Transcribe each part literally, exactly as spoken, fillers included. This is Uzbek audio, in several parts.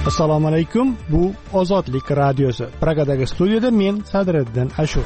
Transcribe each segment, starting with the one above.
Assalomu alaykum. Bu Ozodlik radiosi. Pragadagi studiyada men Sadriddin Ashur.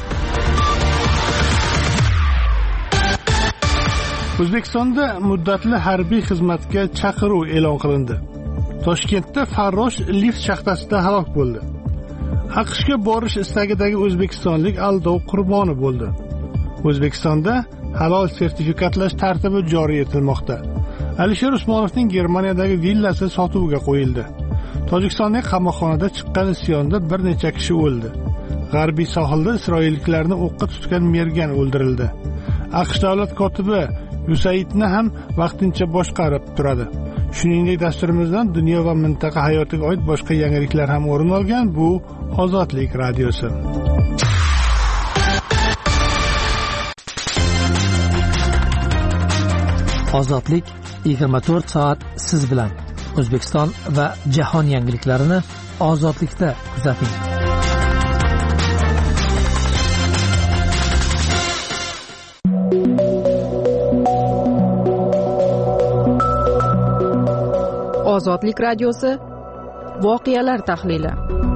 O'zbekistonda muddatli harbiy xizmatga chaqiruv e'lon qilindi. Toshkentda farrosh lift shaxtasida halok bo'ldi. AQShga borish istagidagi o'zbekistonlik aldov qurboni bo'ldi. O'zbekistonda halol sertifikatlash tartibi joriy etilmoqda. Alisher Usmonovning Germaniyadagi villasi sotuvga qo'yildi. Tojikistonning qamoqxonada chiqqan isyonda bir necha kishi o'ldi. G'arbiy sohilda isroilliklarni o'qqa tutgan mergan o'ldirildi. AQSh davlat kotibi Yusaidni ham vaqtincha boshqarib turadi. Shuningdek, dasturimizdan dunyo va mintaqa hayotiga oid boshqa yangiliklar ham o'rin olgan. Bu Ozodlik radiosi. Ozodlik yigirma to'rt soat siz bilan. O'zbekiston va jahon yangiliklarini Ozodlikda kuzating. Ozodlik radiosi voqealar tahlili.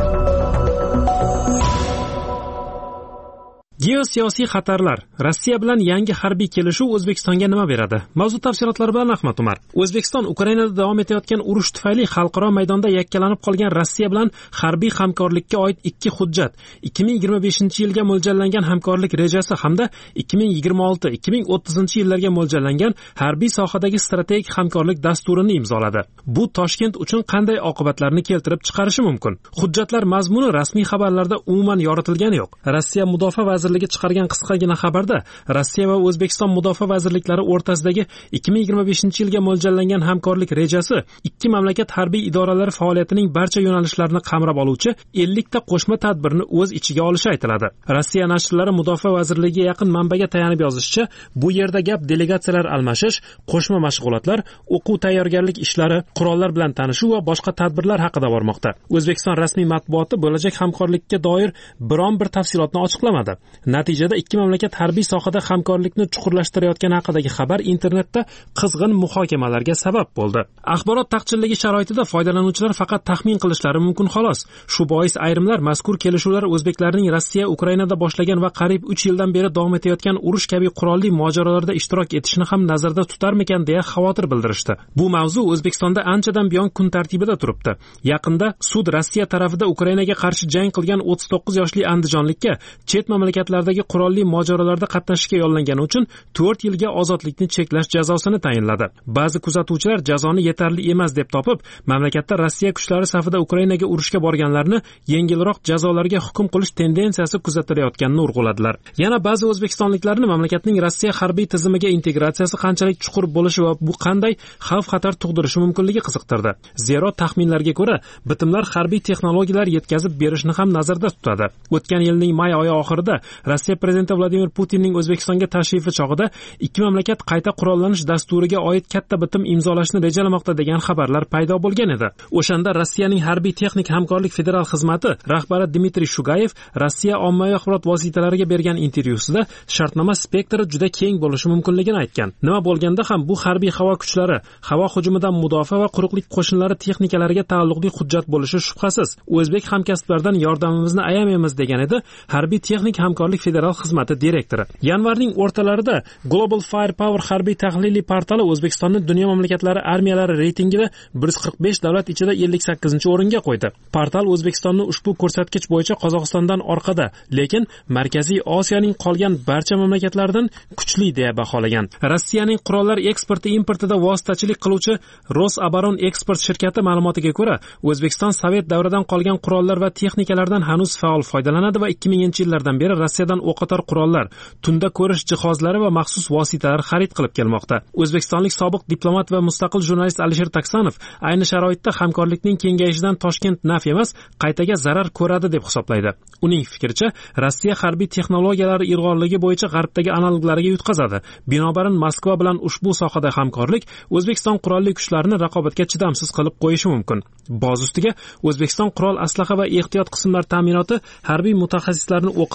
Geosiyosiy xatarlar. Rossiya bilan yangi harbiy kelishuv O'zbekistonga nima beradi? Mavzu tafsilotlari bilan Ahmad Umar. O'zbekiston Ukrainada davom etayotgan urush tufayli xalqaro maydonda yakkalanib qolgan Rossiya bilan harbiy hamkorlikka oid ikki hujjat, ikki ming yigirma beshinchi yilga mo'ljallangan hamkorlik rejasi hamda ikki ming yigirma olti ikki ming o'ttizinchi yillarga mo'ljallangan harbiy sohadagi strategik hamkorlik dasturini imzoladi. Bu Toshkent uchun qanday oqibatlarni keltirib chiqarishi mumkin? Hujjatlar mazmuni rasmiy xabarlarda umuman yoritilgani yo'q. Rossiya Mudofaa vazirligi chiqargan qisqagina xabarda Rossiya va O'zbekiston Mudofaa vazirliklari o'rtasidagi ikki ming yigirma beshinchi yilga mo'ljallangan hamkorlik rejasi ikki mamlakat harbiy idoralari faoliyatining barcha yo'nalishlarini qamrab oluvchi ellik ta qo'shma tadbirni o'z ichiga olishi aytiladi. Rossiya nashrlari Mudofaa vazirligiga yaqin manbaga tayanib yozishicha, bu yerda gap delegatsiyalar almashish, qo'shma mashg'ulotlar, o'quv tayyorgarlik ishlari, qurollar bilan tanishuv va boshqa tadbirlar haqida bormoqda. O'zbekiston rasmiy matbuoti bo'lajak hamkorlikka doir biron bir tafsilotni ochiqlamadi. Natijada ikki mamlakat harbiy sohada hamkorlikni chuqurlashtirayotgani haqidagi xabar internetda qizg'in muhokamalarga sabab bo'ldi. Axborot taqchilligi sharoitida foydalanuvchilar faqat taxmin qilishlari mumkin xolos. Shu bois ayrimlar mazkur kelishuvlar o'zbeklarning Rossiya Ukrainada boshlagan va qariyb uch yildan beri davom etayotgan urush kabi qurolli mojarolarda ishtirok etishini ham nazarda tutarmikan deya xavotir bildirishdi. Bu mavzu O'zbekistonda anchadan buyon kun tartibida turibdi. Yaqinda sud Rossiya tarafida Ukrainaga qarshi jang qilgan o'ttiz to'qqiz yoshli andijonlikka chet mamlakatlardagi qurolli mojarolarda qatnashishga yollangani uchun to'rt yilga ozodlikni cheklash jazosini tayinladi. Ba'zi kuzatuvchilar jazoni yetarli emas deb topib, mamlakatda Rossiya kuchlari safida Ukrainaga urushga borganlarni yengilroq jazolarga hukm qilish tendensiyasi kuzatilayotganini urg'uladilar. Yana ba'zi o'zbekistonliklarni mamlakatning Rossiya harbiy tizimiga integratsiyasi qanchalik chuqur bo'lishi va bu qanday xavf-xatar tug'dirishi mumkinligi qiziqtirdi. Zero taxminlarga ko'ra, bitimlar harbiy texnologiyalar yetkazib berishni ham nazarda tutadi. O'tgan yilning may oyi oxirida Rossiya prezidenti Vladimir Putinning O'zbekistonga tashrifi chog'ida ikki mamlakat qayta qurollanish dasturiga oid katta bitim imzolashni rejalamoqda degan xabarlar paydo bo'lgan edi. O'shanda Rossiyaning harbiy texnik hamkorlik federal xizmati rahbari Dmitriy Shugayev Rossiya ommaviy axborot vositalariga bergan intervyusida shartnoma spektri juda keng bo'lishi mumkinligini aytgan. Nima bo'lganda ham bu harbiy havo kuchlari, havo hujumidan mudofaa va quruqlik qo'shinlari texnikalariga taalluqli hujjat bo'lishi shubhasiz. O'zbek hamkasblardan yordamimizni ayamaymiz degan edi harbiy texnik hamkorlik federal xizmati direktori. Yanvarning o'rtalarida Global Firepower harbiy tahliliy portali O'zbekistonni dunyo mamlakatlari armiyalari reytingida bir yuz qirq besh davlat ichida ellik sakkizinchi o'ringa qo'ydi. Portal O'zbekistonni ushbu ko'rsatkich bo'yicha Qozog'istondan orqada, lekin Markaziy Osiyoning qolgan barcha mamlakatlaridan kuchli deya baholagan. Rossiyaning qurollar eksporti importida vositachilik qiluvchi Rosaboron eksport shirkati ma'lumotiga ko'ra, O'zbekiston Sovet davridan qolgan qurollar va texnikalardan hanuz faol foydalanadi va ikki minginchi yillardan beri Rossiyadan o'qotar qurollar, tunda ko'rish jihozlari va maxsus vositalar xarid qilib kelmoqda. O'zbekistonlik sobiq diplomat va mustaqil jurnalist Alisher Taksanov ayni sharoitda hamkorlikning kengayishidan Toshkent naf emas, qaytaga zarar ko'radi deb hisoblaydi. Uning fikricha, Rossiya harbiy texnologiyalari ilg'orligi bo'yicha g'arbdagi analoglariga yutqazadi. Binobarin Moskva bilan ushbu sohada hamkorlik O'zbekiston qurolli kuchlarini raqobatga chidamsiz qilib qo'yishi mumkin. Boz ustiga O'zbekiston qurol aslaha va ehtiyot qismlar ta'minoti harbiy mutaxassislarni o'qitish bobida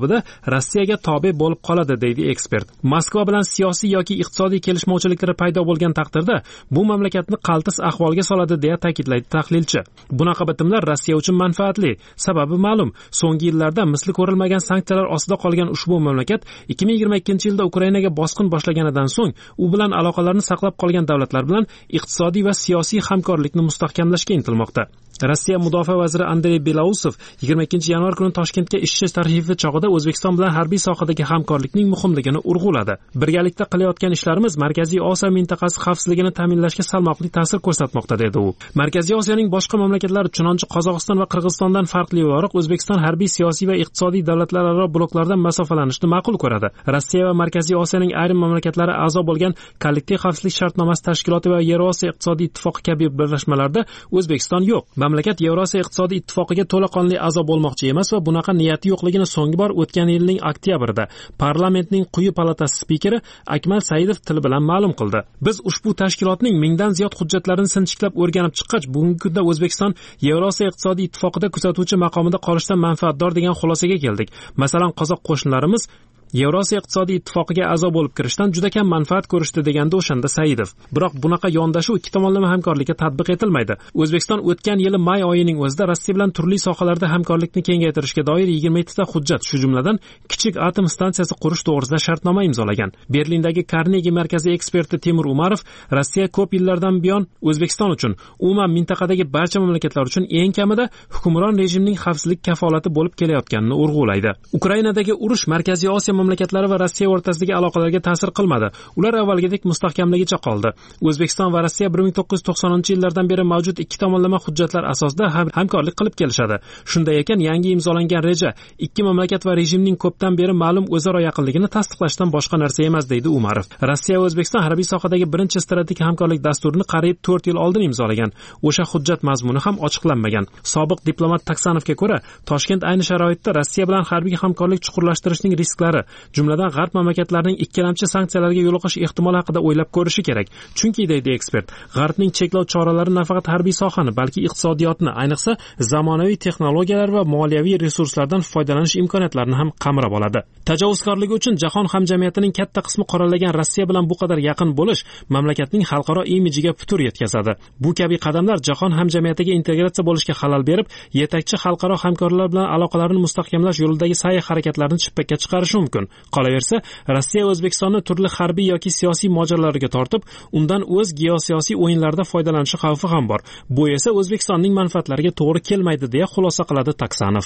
hisobida Rossiyaga tobe bo'lib qoladi, deydi ekspert. Moskva bilan siyosiy yoki iqtisodiy kelishmovchiliklar paydo bo'lgan taqdirda bu mamlakatni qaltis ahvolga soladi, deya ta'kidlaydi tahlilchi. Bunaqa bitimlar Rossiya uchun manfaatli. Sababi ma'lum. So'nggi yillarda misli ko'rilmagan sanksiyalar ostida qolgan ushbu mamlakat ikki ming yigirma ikkinchi yilda Ukrainaga bosqin boshlaganidan so'ng u bilan aloqalarni saqlab qolgan davlatlar bilan iqtisodiy va siyosiy hamkorlikni mustahkamlashga intilmoqda. Rossiya mudofaa vaziri Andrey Belausov yigirma ikkinchi yanvar kuni Toshkentga ishchi tashrifi chog'ida O'zbekiston bilan harbiy sohadagi hamkorlikning muhimligini urg'uladi. Birgalikda qilayotgan ishlarimiz Markaziy Osiyo mintaqasi xavfsizligini ta'minlashga salmoqli ta'sir ko'rsatmoqda, dedi u. Markaziy Osiyoning boshqa mamlakatlari, chunonchi Qozog'iston va Qirg'izistondan farqli o'laroq O'zbekiston harbiy, siyosiy va iqtisodiy davlatlararo bloklardan masofalanishni ma'qul ko'radi. Rossiya va Markaziy Osiyoning ayrim mamlakatlari a'zo bo'lgan Kollektiv xavfsizlik shartnomasi tashkiloti va Yevrosiyo iqtisodiy ittifoqi kabi birlashmalarda O'zbekiston yo'q. Mamlakat Yevrosiyo iqtisodiy ittifoqiga to'laqonli a'zo bo'lmoqchi emas va bunaqa niyati yo'qligini so'nggi bor o'tgan yilning oktyabrida parlamentning quyi palatasi spikeri Akmal Saidov til bilan ma'lum qildi. Biz ushbu tashkilotning mingdan ziyod hujjatlarini sinchiklab o'rganib chiqqach, bugungi kunda O'zbekiston Yevrosiyo iqtisodiy ittifoqida kuzatuvchi maqomida qolishdan manfaatdor degan xulosaga keldik. Masalan, qozoq qo'shnilarimiz Yevrosiyo iqtisodiy ittifoqiga a'zo bo'lib kirishdan juda kam manfaat ko'rishdi, deganda o'shanda Saidov. Biroq bunaqa yondashuv ikki tomonlama hamkorlikka tatbiq etilmaydi. O'zbekiston o'tgan yili may oyining o'zida Rossiya bilan turli sohalarda hamkorlikni kengaytirishga doir yigirma yetti ta hujjat, shu jumladan kichik atom stansiyasi qurish to'g'risida shartnoma imzolagan. Berlindagi Carnegie markazi eksperti Timur Umarov Rossiya ko'p yillardan buyon O'zbekiston uchun, umuman mintaqadagi barcha mamlakatlar uchun eng kamida hukmron rejimning xavfsizlik kafolati bo'lib kelayotganini urg'ulaydi. Ukrainadagi urush Markaziy Osiyo mamlakatlari va Rossiya o'rtasidagi aloqalarga ta'sir qilmadi. Ular avvalgidek mustahkamligicha qoldi. O'zbekiston va Rossiya bir ming to'qqiz yuz to'qsoninchi yillardan beri mavjud ikki tomonlama hujjatlar asosida hamkorlik qilib kelishadi. Shunday ekan, yangi imzolangan reja ikki mamlakat va rejimning ko'pdan beri ma'lum o'zaro yaqinligini tasdiqlashdan boshqa narsa emas, deydi Umarov. Rossiya va O'zbekiston harbiy sohadagi birinchi strategik hamkorlik dasturini qariyb to'rt yil oldin imzolagan. O'sha hujjat mazmuni ham ochiqlanmagan. Sobiq diplomat Taksanovga ko'ra, Toshkent ayni sharoitda Rossiya bilan harbiy hamkorlik chuqurlashtirishning risklari, jumladan g'arb mamlakatlarining ikkilamchi sanksiyalarga yo'liqish ehtimoli haqida o'ylab ko'rishi kerak. Chunki, deydi ekspert, g'arbning cheklov choralari nafaqat harbiy sohani, balki iqtisodiyotni, ayniqsa zamonaviy texnologiyalar va moliyaviy resurslardan foydalanish imkoniyatlarini ham qamrab oladi. Tajovuzkorligi uchun jahon hamjamiyatining katta qismi qorallagan Rossiya bilan bu qadar yaqin bo'lish mamlakatning xalqaro imijiga putur yetkazadi. Bu kabi qadamlar jahon hamjamiyatiga integratsiya bo'lishga xalal berib, yetakchi xalqaro hamkorlar bilan aloqalarni mustahkamlash yo'lidagi sa'y harakatlarni chippakka chiqarishi mumkin. Qolaversa, Rossiya O'zbekistonni turli harbiy yoki siyosiy mojarolarga tortib, undan o'z geosiyosiy o'yinlarida foydalanishi xavfi ham bor. Bu esa O'zbekistonning manfaatlariga to'g'ri kelmaydi, deya xulosa qiladi Taksanov.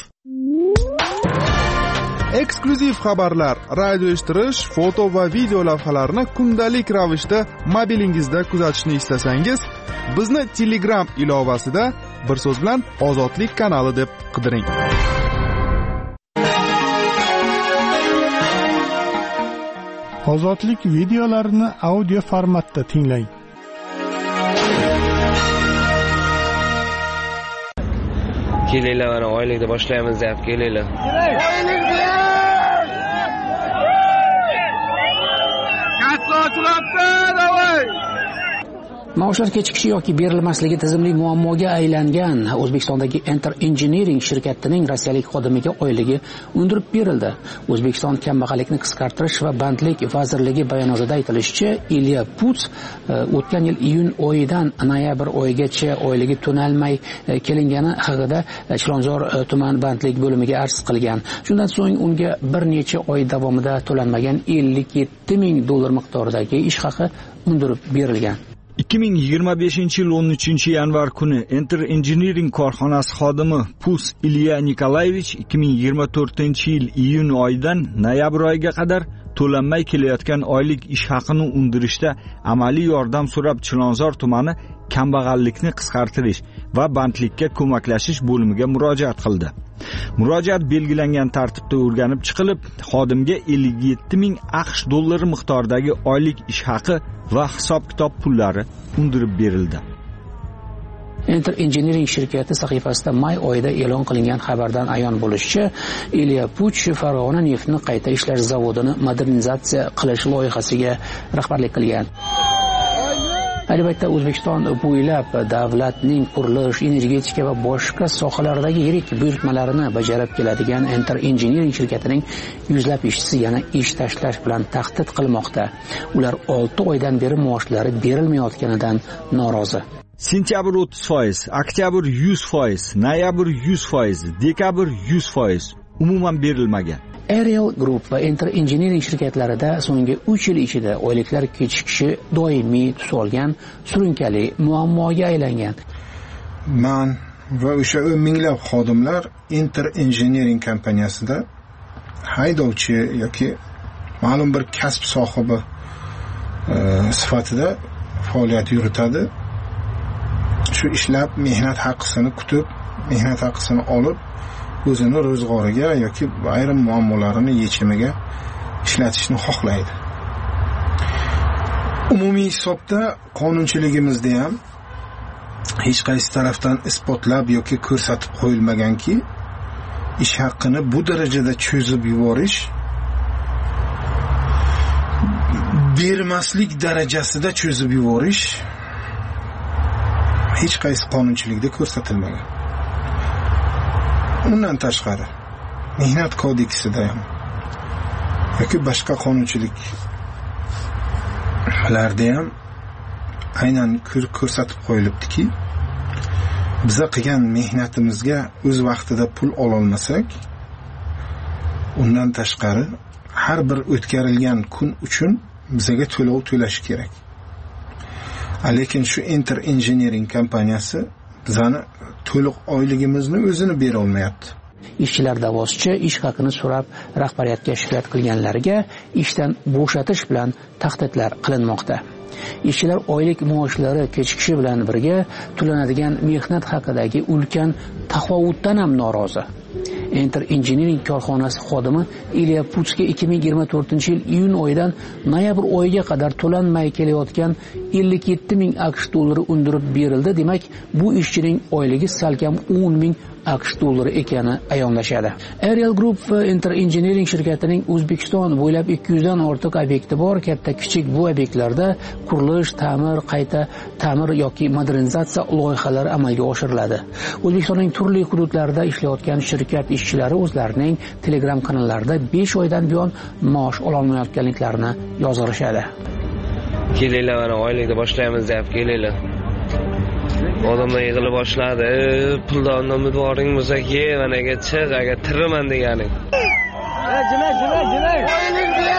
Eksklyuziv xabarlar, radio eshittirish, foto va video lavhalarni kundalik ravishda mobilingizda kuzatishni istasangiz, bizni Telegram ilovasida bir so'z bilan Ozodlik kanali deb qidiring. Ozodlik videolarini audio formatda tinglang. Kelinglar, mana oylikda boshlaymiz deb kelinglar. Katta ochilibdi, davay. Maoshlar kechikishi yoki berilmasligi tizimli muammoga aylangan O'zbekistondagi Enter Engineering shirkatining rossiyalik xodimiga oyligi undirib berildi. O'zbekiston kambag'allikni qisqartirish va bandlik vazirligi bayonotida aytilishicha, Ilya Puts o'tgan yil iyun oyidan noyabr oyigacha oyligi to'lanmay kelingani haqida Chilonzor tuman bandlik bo'limiga arz qilgan. Shundan so'ng unga bir necha oy davomida to'lanmagan ellik yetti ming dollar miqdoridagi ish haqi undirib berilgan. ikki ming yigirma beshinchi yil o'n uchinchi yanvar kuni Enter Engineering korxonasi xodimi Pus Ilya Nikolayevich ikki ming yigirma to'rtinchi yil iyun oyidan noyabr oyiga qadar to'lanmay kelayotgan oylik ish haqini undirishda amaliy yordam so'rab Chilonzor tumani kambag'allikni qisqartirish va bandlikka ko'maklashish bo'limiga murojaat qildi. Murojaat belgilangan tartibda o'rganib chiqilib, xodimga ellik yetti ming AQSh dollari miqdoridagi oylik ish haqi va hisob-kitob pullari undirib berildi. Enter Engineering shirkati sahifasida may oyida e'lon qilingan xabardan ayon bo'lishicha, Ilya Puch Farg'ona neftni qayta ishlash zavodini modernizatsiya qilish loyihasiga rahbarlik qilgan. Albatta, O'zbekiston bo'ylab davlatning qurilish, energetika va boshqa sohalardagi yirik buyurtmalarini bajarib keladigan Enter Engineering shirkatining yuzlab ishchisi yana ish tashlash bilan tahdid qilmoqda. Ular olti oydan beri maoshlari berilmayotganidan norozi. Sentyabr o'ttiz foiz, oktyabr yuz foiz, noyabr yuz foiz, dekabr yuz foiz umuman berilmagan. Ariel Group va Enter Engineering shirkatlarida so'nggi uch yil ichida oyliklar kechikishi doimiy tus olgan surunkali muammoga aylangan. Men va o'sha minglab xodimlar Enter Engineering kompaniyasida haydovchi yoki ma'lum bir kasb sohibi e, sifatida faoliyat yuritadi. Shu ishlab mehnat haqqini kutib, mehnat haqqini olib, o'zini ro'zg'origa yoki ayrim muammolarini yechimiga ishlatishni xohlaydi. Umumiy hisobda qonunchiligimizda ham hech qaysi tarafdan isbotlab yoki ko'rsatib qo'yilmaganki, ish haqqini bu darajada cho'zib yuborish bermaslik darajasida cho'zib yuborish hech qaysi qonunchilikda ko'rsatilmagan. Undan tashqari mehnat kodeksida ham yoki boshqa qonunchiliklarda ham aynan ko'rsatib qo'yilibdiki, biza qilgan mehnatimizga o'z vaqtida pul ola olmasak, undan tashqari har bir o'tkarilgan kun uchun bizaga to'lov to'lash kerak. Lekin shu Enter Engineering kompaniyasi bizani to'liq oyligimizni o'zini bera olmayapti. Ishchilar davoschi ish haqini so'rab rahbariyatga shikoyat qilganlarga ishdan bo'shatish bilan tahdidlar qilinmoqda. Ishchilar oylik maoshlari kechikishi bilan birga to'lanadigan mehnat haqidagi ulkan tafovutdan ham norozi. Enter Engineering korxonasi xodimi Ilya Putsga ikki ming yigirma to'rtinchi yil iyun oyidan noyabr oyiga qadar to'lanmay kelayotgan ellik yetti ming AQSh dollari undirib berildi. Demak, bu ishchining oyligi salkam o'n ming AQSh dollari ekani ayonlashadi. Ariel Group va Enter Engineering shirkatining O'zbekiston bo'ylab ikki yuz dan ortiq obyekti bor. Katta-kichik bu obyektlarda qurilish, ta'mir, qayta ta'mir yoki modernizatsiya loyihalari amalga oshiriladi. O'zbekistonning turli hududlarida ishlayotgan shirkat ishchilari o'zlarining Telegram kanallarida besh oydan buyon maosh ola olmayotganliklarini yozishadi. Kelinglar, mana oylikda boshlaymiz deb kelinglar. Odamlar yig'ila boshladi. Puldan umidvoring bo'lsa-ki, managa chiq, agar tiraman deganing. Jila, jila, jila. Oylik ber.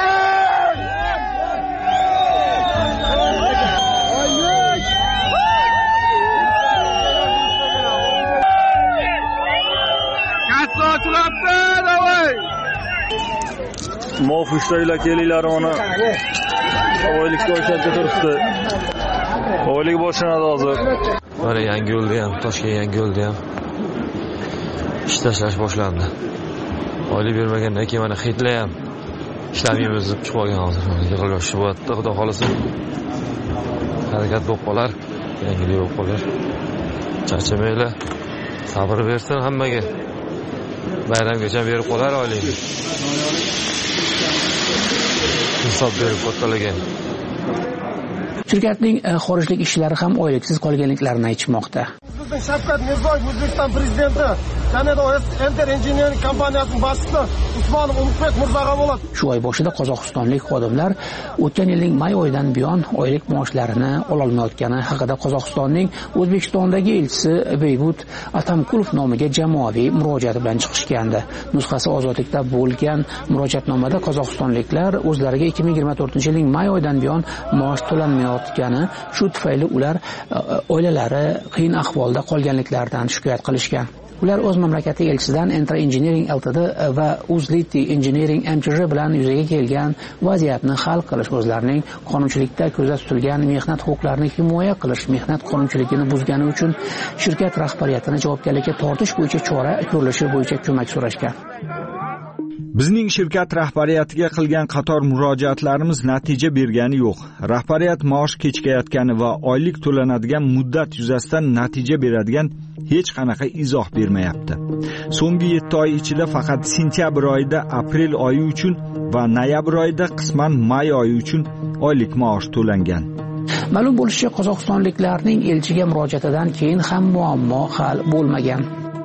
Kassa ochilibdi, davay. Mofushtaylar kelinglar ona. Oylikka o'shada turibdi. Oylik boshlanadi hozir. Mana yangi yo'lda ham, Toshkent yangi yo'lda ham ish tashlash boshlandi. Oylik bermagandan keyin mana Xitlar ham ishlamaymiz deb chiqib olgan hozir. Yig'ilish bo'lyapti, xudo xolasa. Harakat bo'lib qolar, yangilik bo'lib qolar. Charchamanglar, sabr bersin hammaga. Bayramgacha berib qolar oylik. Hisob berib qo'ytalagan. Shirkatning xorijlik ishchilari ham oyliksiz qolganliklarini aytishmoqda. Shavkat Mirziyoyev O'zbekiston prezidenti Kanada Enter Engineering kompaniyasining boshlig'i Usmonov Umidbek Mirzaga bo'ladi. Shu oy boshida qozog'istonlik xodimlar o'tgan yilning may oyidan buyon oylik maoshlarini ola olmayotgani haqida Qozog'istonning O'zbekistondagi elchisi Beybut Atamkulov nomiga jamoaviy murojaat bilan chiqishgandi. Nusxasi ozodlikda bo'lgan murojaatnomada qozog'istonliklar o'zlariga ikki ming yigirma to'rtinchi yilning may oyidan buyon maosh to'lanmayotgani, shu tufayli ular oilalari qiyin ahvolda qolganliklaridan shikoyat qilishgan. Ular o'z mamlakati elchisidan Enter Engineering Ltd va Uzliti Engineering M T J bilan yuzaga kelgan vaziyatni hal qilish, o'zlarining qonunchilikda ko'zda tutilgan mehnat huquqlarini himoya qilish, mehnat qonunchiligini buzgani uchun shirkat rahbariyatini javobgarlikka tortish bo'yicha chora ko'rilishi bo'yicha ko'mak so'rashgan. Bizning shirkat rahbariyatiga qilgan qator murojaatlarimiz natija bergani yo'q. Rahbariyat maosh kechikayotgani va oylik to'lanadigan muddat yuzasidan natija beradigan hech qanaqa izoh bermayapti. So'nggi yetti oy ichida faqat sentyabr oyida aprel oyi uchun va noyabr oyida qisman may oyi uchun oylik maosh to'langan. Ma'lum bo'lishicha, qozog'istonliklarning elchiga murojaatidan keyin ham muammo hal bo'lmagan.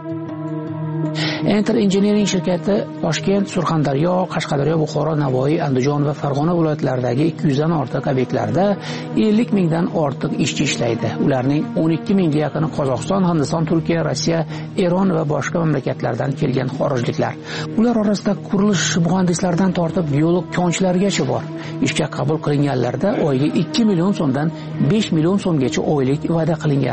Enter Engineering shirkati Toshkent, Surxondaryo, Qashqadaryo, Buxoro, Navoiy, Andijon va Farg'ona viloyatlaridagi ikki yuz dan ortiq obyektlarda ellik mingdan ortiq ishchi ishlaydi. Ularning o'n ikki mingga yaqini Qozog'iston, Hindiston, Turkiya, Rossiya, Eron va boshqa mamlakatlardan kelgan xorijliklar. Ular orasida qurilish muhandislaridan tortib biolog konchilargacha bor. Ishga qabul qilinganlarda oyiga ikki million so'mdan besh million so'mgacha oylik va'da qilingan.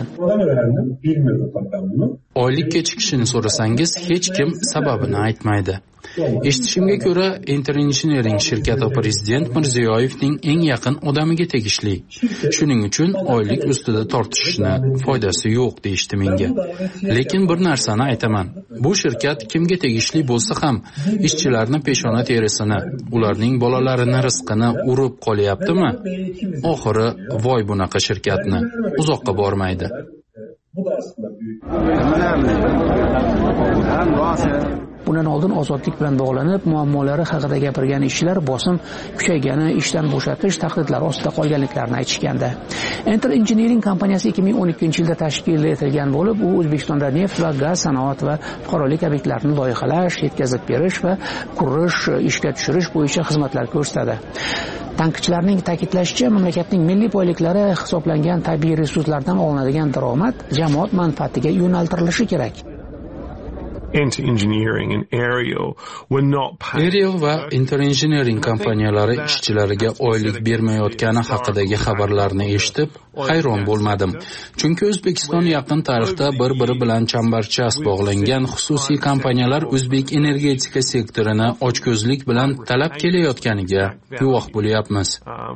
Oylik kechikishini so'rasangiz, hech kim sababini aytmaydi. Eshitishimga ko'ra, Enter Engineering shirkati prezident Mirziyoyevning eng yaqin odamiga tegishli. Shuning uchun oylik ustida tortishishni foydasi yo'q deyishdi menga. Lekin bir narsani aytaman. Bu shirkat kimga tegishli bo'lsa ham, ishchilarning peshona terisini, ularning bolalarini rizqini urib qolyaptimi? Oxiri voy bunaqa shirkatni uzoqqa bormaydi. Bundan oldin ozodlik bilan bog'lanib, muammolari haqida gapirgan ishchilar bosim kuchaygani, ishdan bo'shatish tahdidlari ostida qolganliklarini aytishgandi. Enter Engineering kompaniyasi ikki ming o'n ikkinchi yilda tashkil etilgan bo'lib, u O'zbekistonda neft va gaz sanoat va fuqarolik obyektlarini loyihalash, yetkazib berish va qurish, ishga tushirish bo'yicha xizmatlar ko'rsatadi. Tanqidchilarning ta'kidlashicha, mamlakatning milliy boyliklari hisoblangan tabiiy resurslardan olinadigan daromad jamoat manfaatiga yo'naltirilishi kerak. Aerial va Enter Engineering kompaniyalari ishchilariga oylik bermayotgani haqidagi xabarlarni eshitib, hayron bo'lmadim. Chunki O'zbekiston yaqin tarixda bir-biri bilan chambarchas bog'langan xususiy kompaniyalar o'zbek energetika sektorini ochko'zlik bilan talab kelayotganiga guvoh bo'lyapmiz.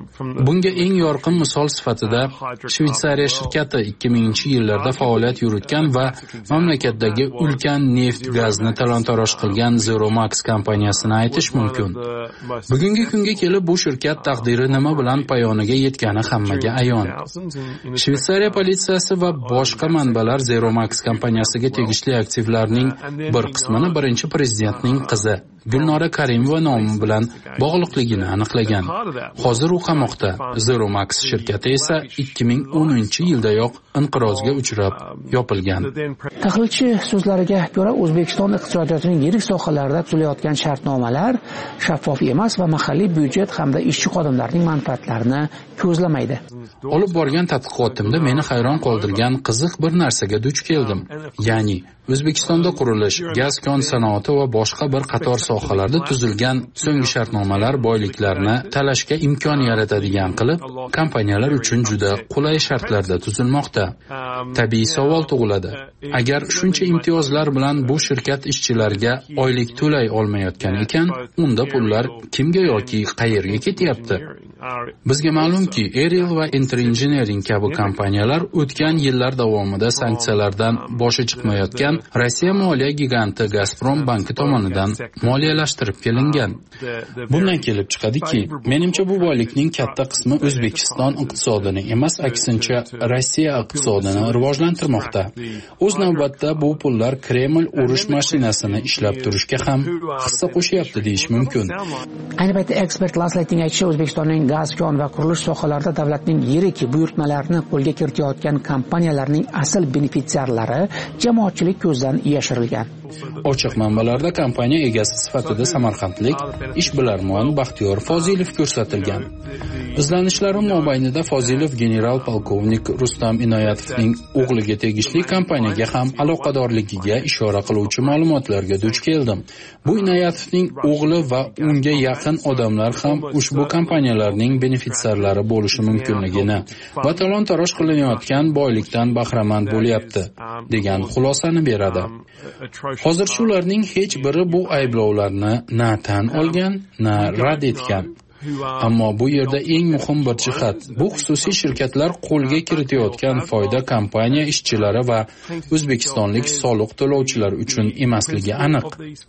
Bunga eng yorqin misol sifatida Shveysariya shirkati ikki minginchi yillarda faoliyat yuritgan va mamlakatdagi ulkan neft gazni talon-taroj qilgan Zeromax kompaniyasini aytish mumkin. Bugungi kunga kelib bu shirkat taqdiri nima bilan poyoniga yetgani hammaga ayon. Shveysariya politsiyasi va boshqa manbalar Zeromax kompaniyasiga tegishli aktivlarning bir qismini birinchi prezidentning qizi Gulnora Karimova nomi bilan bog'liqligini aniqlagan. Hozir u qamoqda. Zeromax shirkati esa ikki ming o'ninchi yildayoq inqirozga uchrab yopilgan. Tahlilchi so'zlariga ko'ra, O'zbekiston iqtisodiyotining yirik sohalarida tuzilayotgan shartnomalar shaffof emas va mahalliy byudjet hamda ishchi xodimlarning manfaatlarini ko'zlamaydi. Olib borgan tadqiqotimda meni hayron qoldirgan qiziq bir narsaga duch keldim. Ya'ni O'zbekistonda qurilish, gaz kon sanoati va boshqa bir qator sohalarda tuzilgan so'nggi shartnomalar boyliklarni talashga imkon yaratadigan qilib, kompaniyalar uchun juda qulay shartlarda tuzilmoqda. Tabiiy savol tug'iladi. Agar shuncha imtiyozlar bilan bu shirkat ishchilarga oylik to'lay olmayotgan ekan, unda pullar kimga yoki qayerga ketyapti? Bizga ma'lumki, Aerial va Enter Engineering kabi kompaniyalar o'tgan yillar davomida sanksiyalardan boshi chiqmayotgan Rossiya moliya giganti Gazprom banki tomonidan moliyalashtirib kelingan. Bundan kelib chiqadiki, menimcha bu boylikning katta qismi O'zbekiston iqtisodini emas, aksincha Rossiya iqtisodini rivojlantirmoqda. O'z navbatda bu pullar Kreml urush mashinasini ishlab turishga ham hissa qo'shyapti deyish mumkin. Ayni paytda ekspert Laslaytning aytishicha, O'zbekistonning gaz, kon va qurilish sohalarida davlatning yirik buyurtmalarini qo'lga kiritayotgan kompaniyalarning asl benefitsiarlari jamoatchilik ko'zdan yashirilgan. Ochiq manbalarda kompaniya egasi sifatida samarqandlik ishbilarmon Baxtiyor Fozilov ko'rsatilgan. Izlanishlarim mobaynida Fozilov general polkovnik Rustam Inoyatovning o'g'liga tegishli kompaniyaga ham aloqadorligiga ishora qiluvchi ma'lumotlarga duch keldim. Bu Inoyatovning o'g'li va unga yaqin odamlar ham ushbu kompaniyalarning benefitsiarlari bo'lishi mumkinligini va talon-taroj qilinayotgan boylikdan bahramand bo'lyapti degan xulosani beradi. Hozircha ularning hech biri bu ayblovlarni na tan olgan, na rad etgan. Ammo bu yerda eng muhim bir jihat, bu xususiy shirkatlar qo'lga kiritayotgan foyda kompaniya ishchilari va o'zbekistonlik soliq to'lovchilar uchun emasligi aniq.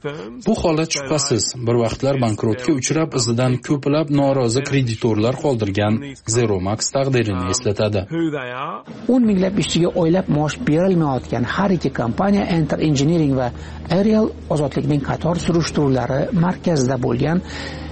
Bu holat shubhasiz bir vaqtlar bankrotga uchrab, izidan ko'plab norozi kreditorlar qoldirgan Zeromax taqdirini eslatadi. o'n minglab ishchiga oylab maosh berilmayotgan har ikki kompaniya Enter Engineering va Aerial ozodlikning qator surishtiruvlari markazida bo'lgan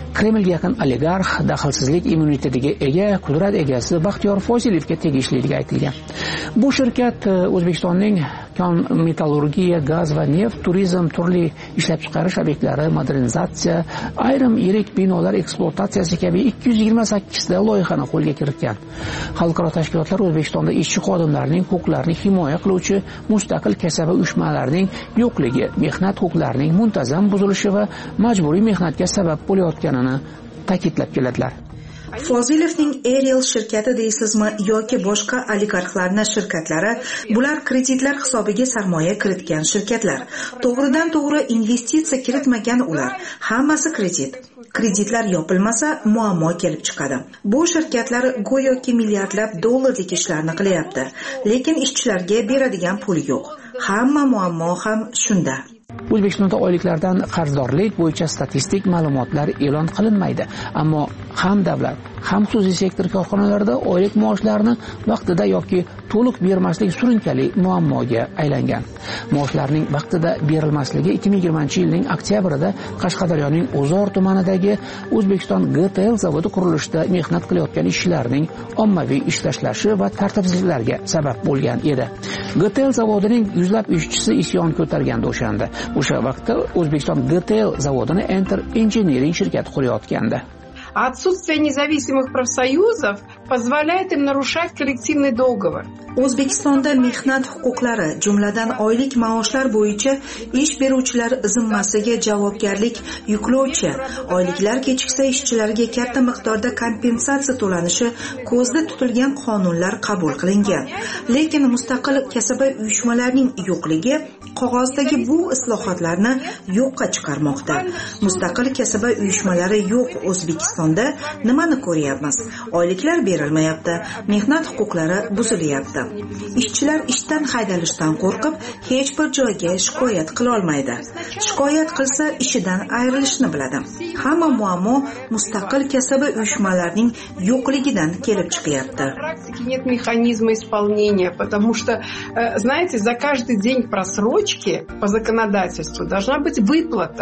Kremlga yaqin oligarx daxlsizlik immunitetiga ega qudrat egasi Baxtiyor Fozilevga tegishliligi aytilgan. Bu shirkat O'zbekistonning kon metallurgiya, gaz va neft, turizm, turli ishlab chiqarish obyektlari modernizatsiya, ayrim yirik binolar ekspluatatsiyasi kabi ikki yuz yigirma sakkiz ta loyihani qo'lga kiritgan. Xalqaro tashkilotlar O'zbekistonda ishchi xodimlarning huquqlarini himoya qiluvchi mustaqil kasaba uyushmalarining yo'qligi, mehnat huquqlarining muntazam buzilishi va majburiy mehnatga sabab bo'layotganini ta'kidlab keladilar. Fozilevning Ariel shirkati deysizmi yoki boshqa oligarxlarning shirkatlari, bular kreditlar hisobiga sarmoya kiritgan shirkatlar. To'g'ridan to'g'ri investitsiya kiritmagan ular. Hammasi kredit. Kreditlar yopilmasa muammo kelib chiqadi. Bu shirkatlar go'yoki milliardlab dollarlik ishlarni qilyapti, lekin ishchilarga beradigan pul yo'q. Hamma muammo ham shunda. O'zbekistonda oyliklardan qarzdorlik bo'yicha statistik ma'lumotlar e'lon qilinmaydi, ammo ham davlat, ham xususiy sektor korxonalarida oylik maoshlarini vaqtida yoki to'liq bermaslik surunkali muammoga aylangan. Maoshlarning vaqtida berilmasligi ikki ming yigirmanchi yilning oktyabrida Qashqadaryoning O'zor tumanidagi O'zbekiston G T L zavodi qurilishida mehnat qilayotgan ishchilarning ommaviy ishlashlashi va tartibsizliklarga sabab bo'lgan edi. G T L zavodining yuzlab ishchisi isyon ko'targandi o'shanda. O'sha vaqtda O'zbekiston G T L zavodini Enter Engineering shirkati qurayotgandi. Отсутствие независимых профсоюзов позволяет им нарушать коллективный договор. O'zbekistonda mehnat huquqlari, jumladan oylik maoshlar bo'yicha ish beruvchilar zimmasiga javobgarlik yuklovchi, oyliklar kechiksa ishchilarga katta miqdorda kompensatsiya to'lanishi ko'zda tutilgan qonunlar qabul qilingan. Lekin mustaqil kasaba uyushmalarining yo'qligi qog'ozdagi bu islohotlarni yo'qqa chiqarmoqda. Mustaqil kasaba uyushmalari yo'q O'zbekistonda nimani ko'ryapmiz? Oyliklar berilmayapti, mehnat huquqlari buzilyapti. Ishchilar ishdan haydalishdan qo'rqib hech bir joyga shikoyat qila olmaydi. Shikoyat qilsa ishidan ayrilishni biladi. Hamma muammo mustaqil kasaba uyushmalarining yo'qligidan kelib chiqyapti. Нет механизма исполнения, потому что, знаете, за каждый день просрочки по законодательству должна быть выплата.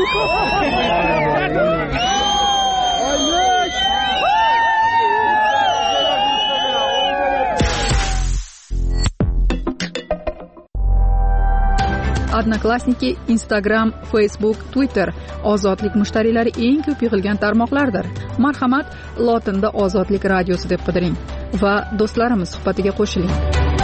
Odnoklassniki, Instagram, Facebook, Twitter ozodlik mushtariylari eng ko'p yig'ilgan tarmoqlardir. Marhamat, lotinda Ozodlik radiosi deb qidiring va do'stlarimiz suhbatiga qo'shiling.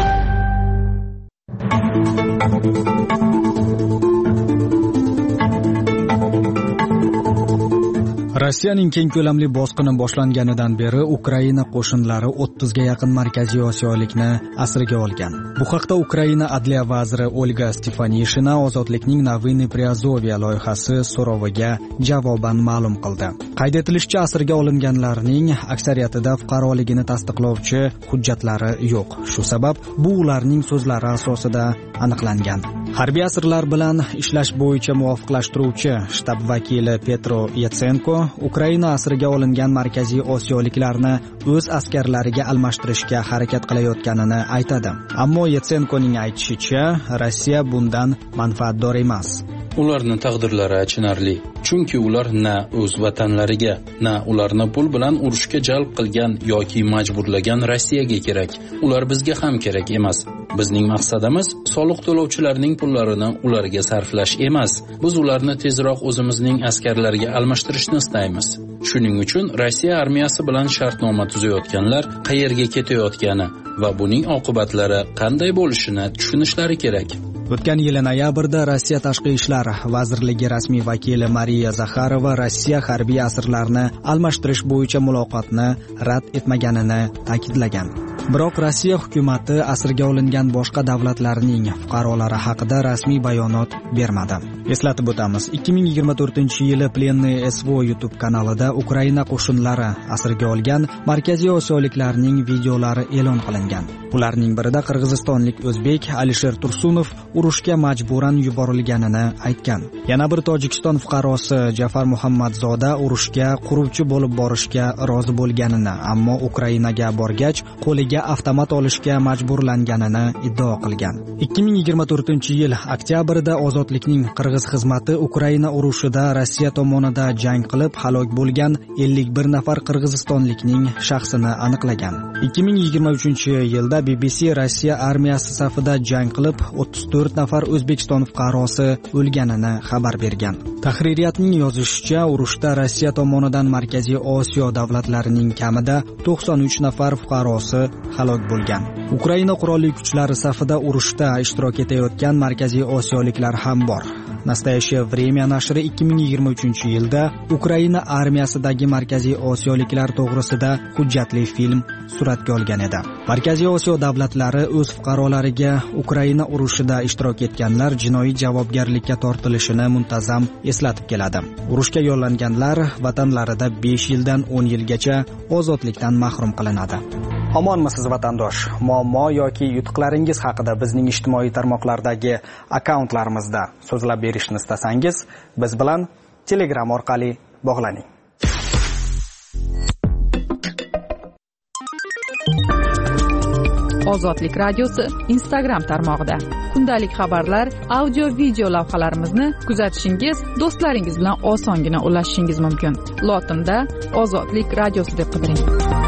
Rossiyaning keng ko'lamli bosqini boshlanganidan beri Ukraina qo'shinlari o'ttizga yaqin Markaziy Osiyolikni asirga olgan. Bu haqda Ukraina Adliya vaziri Olga Stefanishina Ozodlikning Navyny Priazovye loyihasi so'roviga javoban ma'lum qildi. Qayd etilishicha, asirga olinganlarning aksariyatida fuqaroligini tasdiqlovchi hujjatlari yo'q. Shu sabab bu ularning so'zlari asosida aniqlangan. Harbiy asirlar bilan ishlash bo'yicha muvofiqlashtiruvchi shtab vakili Petro Yetsenko Ukraina asirga olingan Markaziy Osiyoliklarni o'z askarlariga almashtirishga harakat qilayotganini aytadi. Ammo Yetsenkoning aytishicha, Rossiya bundan manfaatdor emas. Ularning taqdirlari achinarli, chunki ular na o'z vatanlariga, na ularni pul bilan urushga jalb qilgan yoki majburlagan Rossiyaga kerak. Ular bizga ham kerak emas. Bizning maqsadimiz soliq to'lovchilarning pullarini ularga sarflash emas. Biz ularni tezroq o'zimizning askarlariga almashtirishni istaymiz. Shuning uchun Rossiya armiyasi bilan shartnoma tuzayotganlar qayerga ketayotgani va buning oqibatlari qanday bo'lishini tushunishlari kerak. O'tgan yil noyabrda Rossiya Tashqi ishlar vazirligi rasmiy vakili Mariya Zakharova Rossiya harbiy asirlarni almashtirish bo'yicha muloqotni rad etmaganini ta'kidlagan. Biroq Rossiya hukumatati asirga olingan boshqa davlatlarning fuqarolari haqida rasmiy bayonot bermadi. Eslatib o'tamiz, ikki ming yigirma to'rtinchi yili Plenniy S V O YouTube kanalida Ukraina qo'shinlari asirga olgan Markaziy Osiyoliklarning videolari e'lon qilingan. Ularning birida qirg'izistonlik o'zbek Alisher Tursunov urushga majburan yuborilganini aytgan. Yana bir Tojikiston fuqarosi Jafar Muhammadzoda urushga quruvchi bo'lib borishga rozi bo'lganini, ammo Ukrainaga borgach qo'liga o'rniga avtomat olishga majburlanganini iddao qilgan. ikki ming yigirma to'rtinchi yil oktyabrda ozodlikning qirg'iz xizmati Ukraina urushida Rossiya tomonida jang qilib halok bo'lgan ellik bir nafar qirg'izistonlikning shaxsini aniqlagan. ikki ming yigirma uchinchi yilda B B C Rossiya armiyasi safida jang qilib o'ttiz to'rt nafar O'zbekiston fuqarosi o'lganini xabar bergan. Tahririyatning yozishicha, urushda Rossiya tomonidan Markaziy Osiyo davlatlarining kamida to'qson uch nafar fuqarosi halok bo'lgan. Ukraina qurolli kuchlari safida urushda ishtirok etayotgan Markaziy Osiyoliklar ham bor. Nastoящее время nashri ikki ming yigirma uchinchi yilda Ukraina armiyasidagi Markaziy Osiyoliklar to'g'risida hujjatli film suratga olgan edi. Markaziy Osiyo davlatlari o'z fuqarolariga Ukraina urushida ishtirok etganlar jinoiy javobgarlikka tortilishini muntazam eslatib keladi. Urushga yo'llanganlar vatanlarida besh yildan o'n yilgacha ozodlikdan mahrum qilinadi. Omonmisiz vatandosh? Muammo yoki yutuqlaringiz haqida bizning ijtimoiy tarmoqlardagi akkauntlarimizda so'zlab berishni istasangiz, biz bilan Telegram orqali bog'laning. Ozodlik radiosi Instagram tarmog'ida kundalik xabarlar, audio video lavhalarimizni kuzatishingiz, do'stlaringiz bilan osongina ulashishingiz mumkin. Lotinda Ozodlik radiosi deb qidiring.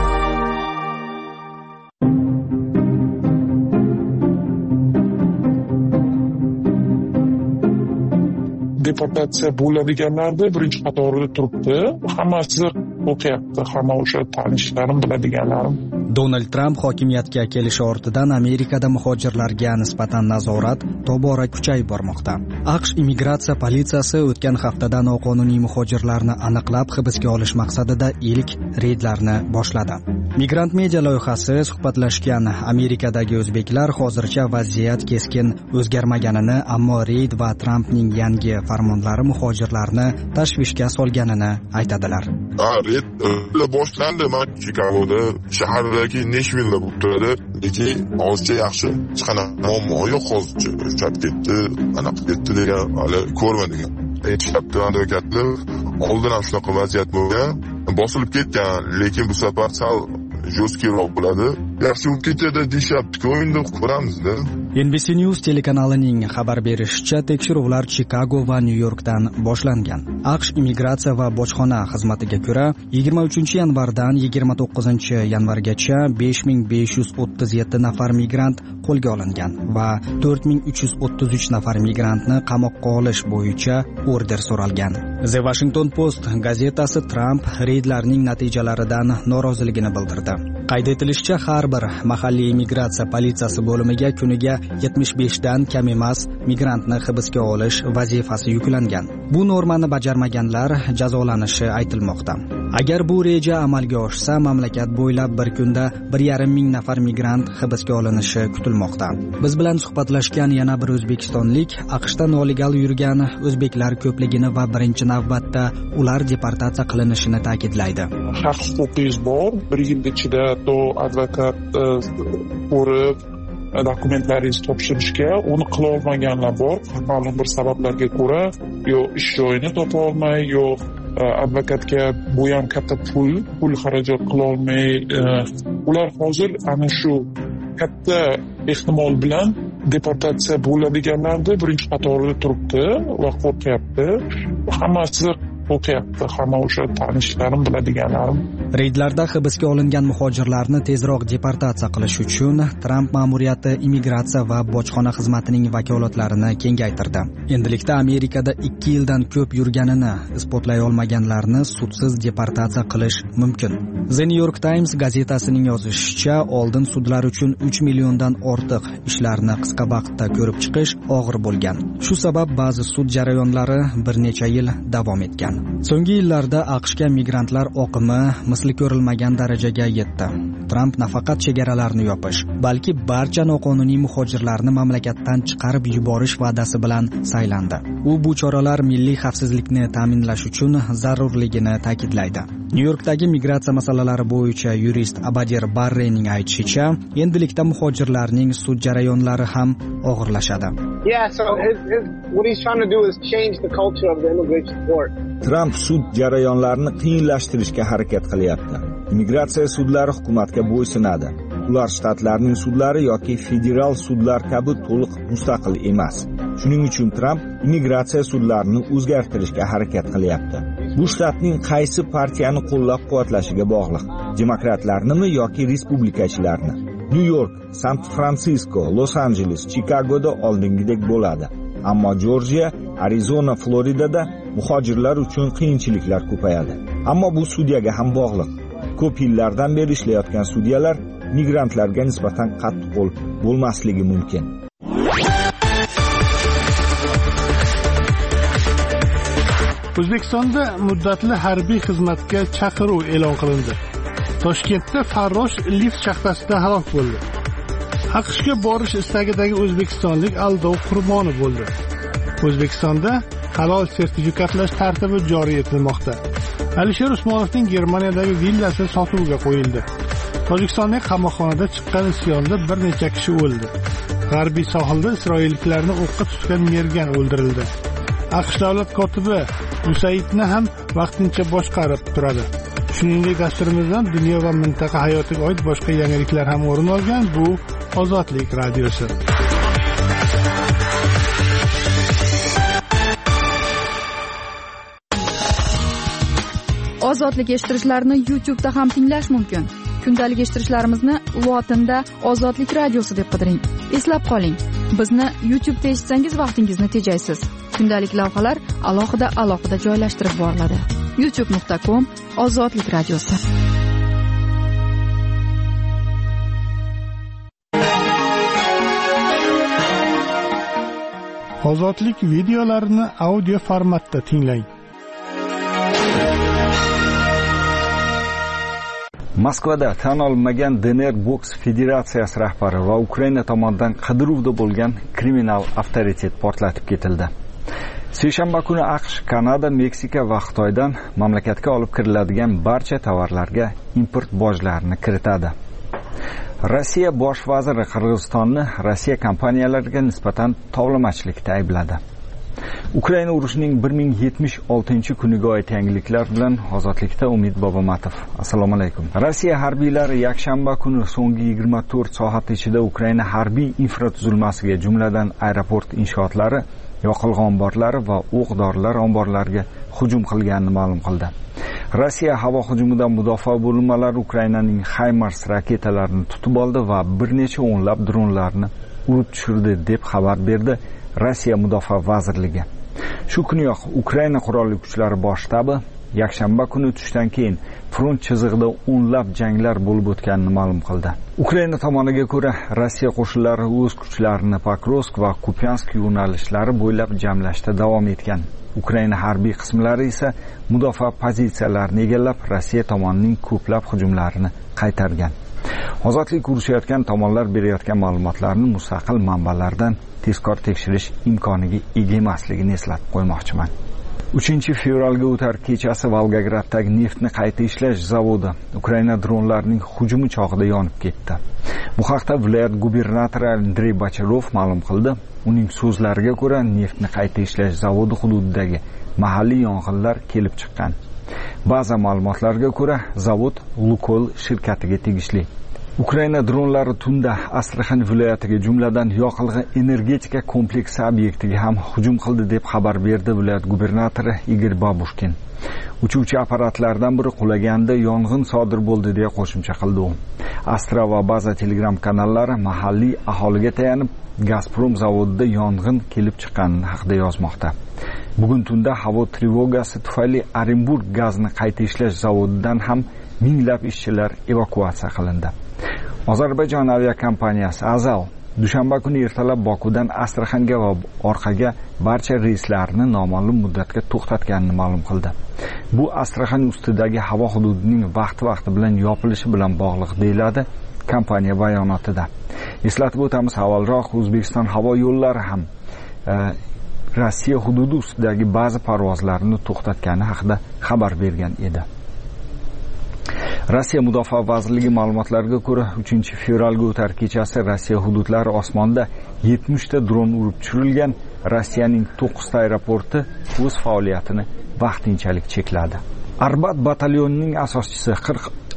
Deportatsiya bo'ladiganlarni birinchi qatorida turibdi. Hammasi o'qiyapti, hamma o'sha tanishlarim, biladiganlarim. Donald Tramp hokimiyatga kelishi ortidan Amerikada muhojirlarga nisbatan nazorat tobora kuchayib bormoqda. AQSh immigratsiya politsiyasi o'tgan haftada noqonuniy muhojirlarni aniqlab hibsga olish maqsadida ilk reydlarni boshladi. Migrant media loyihasi suhbatlashgan Amerikadagi o'zbeklar hozircha vaziyat keskin o'zgarmaganini, ammo reyd va Trampning yangi farmonlari muhojirlarni tashvishga solganini aytadilar. Ha, reyd boshlandi. Men Chicagoda shahardagi Nashville bo'lib turadi. Lekin hozircha yaxshi. Hech qanaqa muammo yo'q hozircha. Chat ketdi, anaqa ketdi degan hali ko'rmadim. Aytishyapti advokatlar, oldin ham shunaqa vaziyat bo'lgan, bosilib ketgan, lekin bu safar sal jo'skiroq bo'ladi. Yaxshi bo'lib ketadi deyapti-ku, endi ko'ramizda. N B C News telekanalining xabar berishicha, tekshiruvlar Chicago va Nyu-Yorkdan boshlangan. AQSh immigratsiya va bojxona xizmatiga ko'ra, yigirma uchinchi yanvardan yigirma to'qqizinchi yanvargacha besh ming besh yuz o'ttiz yetti nafar migrant qo'lga olingan va to'rt ming uch yuz o'ttiz uch nafar migrantni qamoqqa olish bo'yicha order so'ralgan. The Washington Post gazetasi Trump reydlarning natijalaridan noroziligini bildirdi. Qayd etilishicha, har bir mahalliy immigratsiya politsiyasi bo'limiga kuniga yetmish besh dan kam emas migrantni hibsga olish vazifasi yuklangan. Bu normani bajarmaganlar jazolanishi aytilmoqda. Agar bu reja amalga oshsa, mamlakat bo'ylab bir kunda bir yarim ming nafar migrant hibsga olinishi kutilmoqda. Biz bilan suhbatlashgan yana bir o'zbekistonlik AQShda nolegal yurgan o'zbeklar ko'pligini va birinchi navbatda ular deportatsiya qilinishini ta'kidlaydi. Haq huquqingiz bor. Bir yil ichida to advokat ko'rib dokumentlaringizni topshirishga, uni qila olmaganlar bor. Ma'lum bir sabablarga ko'ra, yo ish joyini topa olmay, yo advokatga bu ham katta pul, pul xarajat qila olmay, ular hozir ana shu katta ehtimol bilan deportatsiya bo'ladiganlarni birinchi qatorida turibdi va qo'rqyapti. Hammasi o'qiyapti, hamma o'sha tanishlarim, biladiganlarim. Reydlarda hibsga olingan muhojirlarni tezroq deportatsiya qilish uchun Tramp ma'muriyati immigratsiya va bojxona xizmatining vakolatlarini kengaytirdi. Endilikda Amerikada ikki yildan ko'p yurganini isbotlay olmaganlarni sudsiz deportatsiya qilish mumkin. The New York Times gazetasining yozishicha, oldin sudlar uchun uch milliondan ortiq ishlarni qisqa vaqtda ko'rib chiqish og'ir bo'lgan. Shu sabab ba'zi sud jarayonlari bir necha yil davom etgan. So'nggi yillarda AQShga migrantlar oqimi misli ko'rilmagan darajaga yetdi. Tramp nafaqat chegaralarni yopish, balki barcha noqonuniy muhojirlarni mamlakatdan chiqarib yuborish va'dasi bilan saylandi. U bu choralar milliy xavfsizlikni ta'minlash uchun zarurligini ta'kidlaydi. Nyu-Yorkdagi migratsiya masalalari bo'yicha yurist Abadir Barrening aytishicha, endilikda muhojirlarning sud jarayonlari ham og'irlashadi. Yeah, so his, his, what he's trying to do is change the culture of the immigration court. Tramp sud jarayonlarini qiyinlashtirishga harakat qilyapti. Immigratsiya sudlari hukumatga bo'ysunadi. ular shtatlarning sudlari yoki federal sudlar kabi to'liq mustaqil emas. Shuning uchun Tramp immigratsiya sudlarini o'zgartirishga harakat qilyapti. Bu shtatning qaysi partiyani qo'llab-quvvatlashiga bog'liq. Demokratlarnimi yoki respublikachilarni? Nyu-York, San-Fransisko, Los-Anjeles, Chikagoda oldingidek bo'ladi. Ammo Jorjiya, Arizona, Floridada muhojirlar uchun qiyinchiliklar ko'payadi. Ammo bu sudyaga ham bog'liq. Ko'p yillardan beri ishlayotgan sudyalar migrantlarga nisbatan qattiqqo'l bo'lmasligi mumkin. O'zbekistonda muddatli harbiy xizmatga chaqiruv e'lon qilindi. Toshkentda farrosh lift shaxtasida halok bo'ldi. AQShga borish istagidagi o'zbekistonlik aldov qurboni bo'ldi. O'zbekistonda halol sertifikatlash tartibi joriy etilmoqda. Alisher Usmonovning Germaniyadagi villasi sotuvga qo'yildi. Tojikistonning qamoqxonada chiqqan isyonda bir necha kishi o'ldi. G'arbiy sohilda isroilliklarni o'qqa tutgan mergan o'ldirildi. AQSh davlat kotibi Usaidni ham vaqtincha boshqarib turadi. Shuningdek, dasturimizdan dunyo va mintaqa hayotiga oid boshqa yangiliklar ham o'rin olgan. Bu Ozodlik radiosi. Ozodlik eshittirishlarni YouTube da ham tinglash mumkin. Kundalik eshittirishlarimizni lotinda Ozodlik radiosi deb qidiring. Eslab qoling, bizni YouTube da eshitsangiz vaqtingizni tejaysiz. Kundalik lavhalar alohida alohida joylashtirib boriladi. youtube nuqta com Ozodlik radiosi. Ozodlik videolarini audio formatda tinglang. Moskvada tan olinmagan D N R boks federatsiyasi rahbari va Ukraina tomonidan qidiruvda bo'lgan kriminal avtoritet portlatib ketildi. Seshanba kuni AQSh, Kanada, Meksika va Xitoydan mamlakatga olib kiriladigan barcha tovarlarga import bojlarini kiritadi. Rossiya bosh vaziri Qirg'izistonni Rossiya kompaniyalariga nisbatan tovlamachilikda aybladi. Ukraina urushining bir ming yetmish oltinchi kuniga oid yangiliklar bilan Ozodlikda Umid Bobomatov. Assalomu alaykum. Rossiya harbiylari yakshanba kuni so'nggi yigirma to'rt soat ichida Ukraina harbiy infratuzilmasiga, jumladan aeroport inshootlari, yoqilg'i omborlari va o'q-dorilar omborlariga hujum qilganini ma'lum qildi. Rossiya havo hujumidan mudofaa bo'linmalari Ukrainaning HIMARS raketalarini tutib oldi va bir necha o'nlab dronlarni urib tushirdi deb xabar berdi Rossiya Mudofaa vazirligi. Shu kuniyoq Ukraina qurolli kuchlari bosh shtabi yakshanba kuni tushdan keyin front chizig'ida o'nlab janglar bo'lib o'tganini ma'lum qildi. Ukraina tomoniga ko'ra, Rossiya qo'shinlari o'z kuchlarini Pokrovsk va Kupyansk yo'nalishlari bo'ylab jamlashda davom etgan. Ukraina harbiy qismlari esa mudofaa pozitsiyalarini egallab, Rossiya tomonining ko'plab hujumlarini qaytargan. Ozodlik urushayotgan tomonlar berayotgan ma'lumotlarni mustaqil manbalardan tezkor tekshirish imkoniga ega emasligini eslatib qo'ymoqchiman. uchinchi fevralga o'tar kechasi Volgograddagi neftni qayta ishlash zavodi Ukraina dronlarining hujumi chog'ida yonib ketdi. Bu haqda viloyat gubernatori Andrey Bacharov ma'lum qildi. Uning so'zlariga ko'ra, neftni qayta ishlash zavodi hududidagi mahalliy yong'inlar kelib chiqqan. Ba'zi ma'lumotlarga ko'ra, zavod Lukoil shirkatiga tegishli. Ukraina dronlari tunda Astraxan viloyatiga, jumladan yoqilg'i energetika kompleksi obyektiga ham hujum qildi deb xabar berdi viloyat gubernatori Igor Babushkin. Uchuvchi apparatlardan biri qulaganda yong'in sodir bo'ldi deya qo'shimcha qildi u. Astra va ba'zi Telegram kanallari mahalliy aholiga tayanib, Gazprom zavodida yong'in kelib chiqqanini haqida yozmoqda. Bugun tunda havo trevogasi tufayli Orenburg gazni qayta ishlash zavodidan ham minglab ishchilar evakuatsiya qilindi. Ozarbayjon aviakompaniyasi Azal dushanba kuni ertalab Bokudan Astraxanga va orqaga barcha reyslarni noma'lum muddatga to'xtatganini ma'lum qildi. Bu Astraxan ustidagi havo hududining vaqti-vaqti bilan yopilishi bilan bog'liq deyiladi kompaniya bayonotida. Eslatib o'tamiz, avvalroq O'zbekiston havo yo'llari ham e, Rossiya hududi ustidagi ba'zi parvozlarni to'xtatgani haqida xabar bergan edi. Rossiya Mudofaa vazirligi ma'lumotlariga ko'ra, uchinchi fevralga o'tar kechasi Rossiya hududlari osmonida yetmish ta dron urib tushirilgan. Rossiyaning to'qqiz ta aeroporti o'z faoliyatini vaqtinchalik chekladi. Arbat batalyonining asoschisi qirq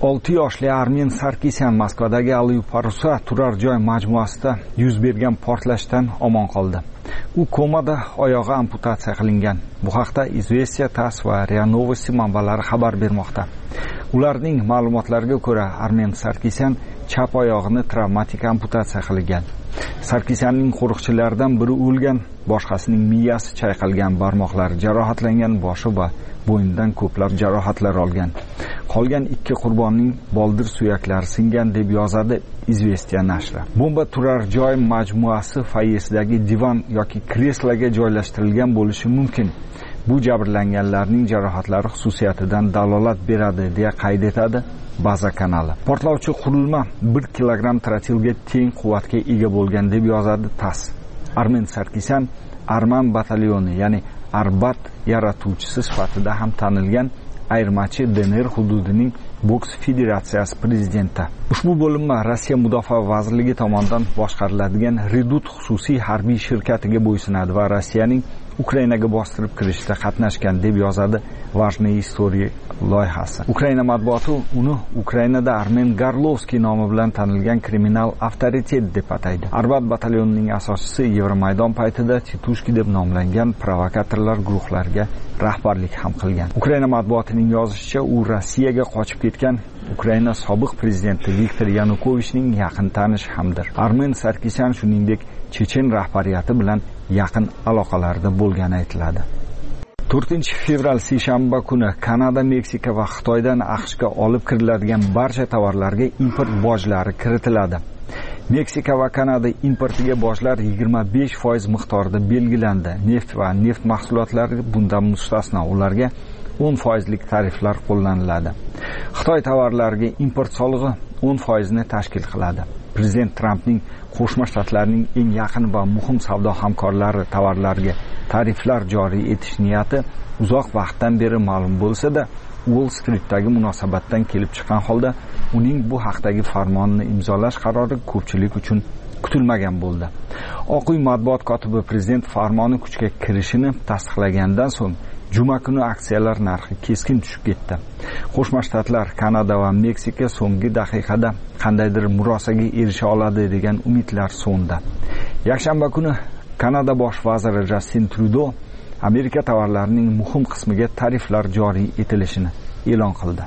olti yoshli Armen Sarkisyan Moskvadagi Alyuparusa turar joy majmuasida yuz bergan portlashdan omon qoldi. U komada, oyog'i amputatsiya qilingan. Bu haqda Izvestiya, TASS va RIA Novosti manbalari xabar bermoqda. Ularning ma'lumotlariga ko'ra, Armen Sarkisyan chap oyog'ini travmatik amputatsiya qilgan. Sarkisyanning qo'riqchilaridan biri o'lgan, boshqasining miyasi chayqalgan, barmoqlari jarohatlangan, boshi va bo'ynidan ko'plab jarohatlar olgan. Qolgan ikki qurbonning boldir suyaklari singan deb yozadi Izvestiya nashri. Bomba turar joy majmuasi foyesidagi divan yoki kresloga joylashtirilgan bo'lishi mumkin. Bu jabrlanganlarning jarohatlari xususiyatidan dalolat beradi, deya qayd etadi Baza kanali. Portlovchi qurilma bir kilogramm trotilga teng quvvatga ega bo'lgan deb yozadi TASS. Armen Sarkisyan Arman batalyoni, ya'ni Arbat yaratuvchisi sifatida ham tanilgan ayirmachi D N R hududining boks federatsiyasi prezidenti. Ushbu bo'linma Rossiya Mudofaa vazirligi tomonidan boshqariladigan Redut xususiy harbiy shirkatiga bo'ysunadi va Rossiyaning Ukrainaga bostirib kirishda qatnashgan deb yozadi Vajniy Istoriya loyihasi. Ukraina matbuoti uni Ukrainada Armen Garlovskiy nomi bilan tanilgan kriminal avtoritet deb ataydi. Arbat batalyonining asoschisi Yevromaydon paytida Titushki deb nomlangan provokatorlar guruhlariga rahbarlik ham qilgan. Ukraina matbuotining yozishicha, u Rossiyaga qochib ketgan Ukraina sobiq prezidenti Viktor Yanukovichning yaqin tanishi hamdir. Armen Sarkisyan shuningdek Chechen rahbariyati bilan yaqin aloqalarda bo'lgani aytiladi. to'rtinchi fevral seshanba kuni Kanada, Meksika va Xitoydan AQShga olib kiriladigan barcha tovarlarga import bojlari kiritiladi. Meksika va Kanada importiga bojlar yigirma besh foiz miqdorida belgilandi. Neft va neft mahsulotlari bundan mustasno, ularga o'n foizlik tariflar qo'llaniladi. Xitoy tovarlariga import solig'i o'n foizni tashkil qiladi. Prezident Trampning Qo'shma Shtatlarning eng yaqin va muhim savdo hamkorlari tovarlarga tariflar joriy etish niyati uzoq vaqtdan beri ma'lum bo'lsa-da, Wall Streetdagi munosabatdan kelib chiqqan holda uning bu haqdagi farmonni imzolash qarori ko'pchilik uchun kutilmagan bo'ldi. Oq uy matbuot kotibi prezident farmoni kuchga kirishini tasdiqlagandan so'ng juma kuni aksiyalar narxi keskin tushib ketdi. Qo'shma Shtatlar, Kanada va Meksika so'nggi daqiqada qandaydir murosaga erisha oladi degan umidlar so'ndi. Yakshanba kuni Kanada bosh vaziri Justin Trudeau Amerika tovarlarining muhim qismiga tariflar joriy etilishini e'lon qildi.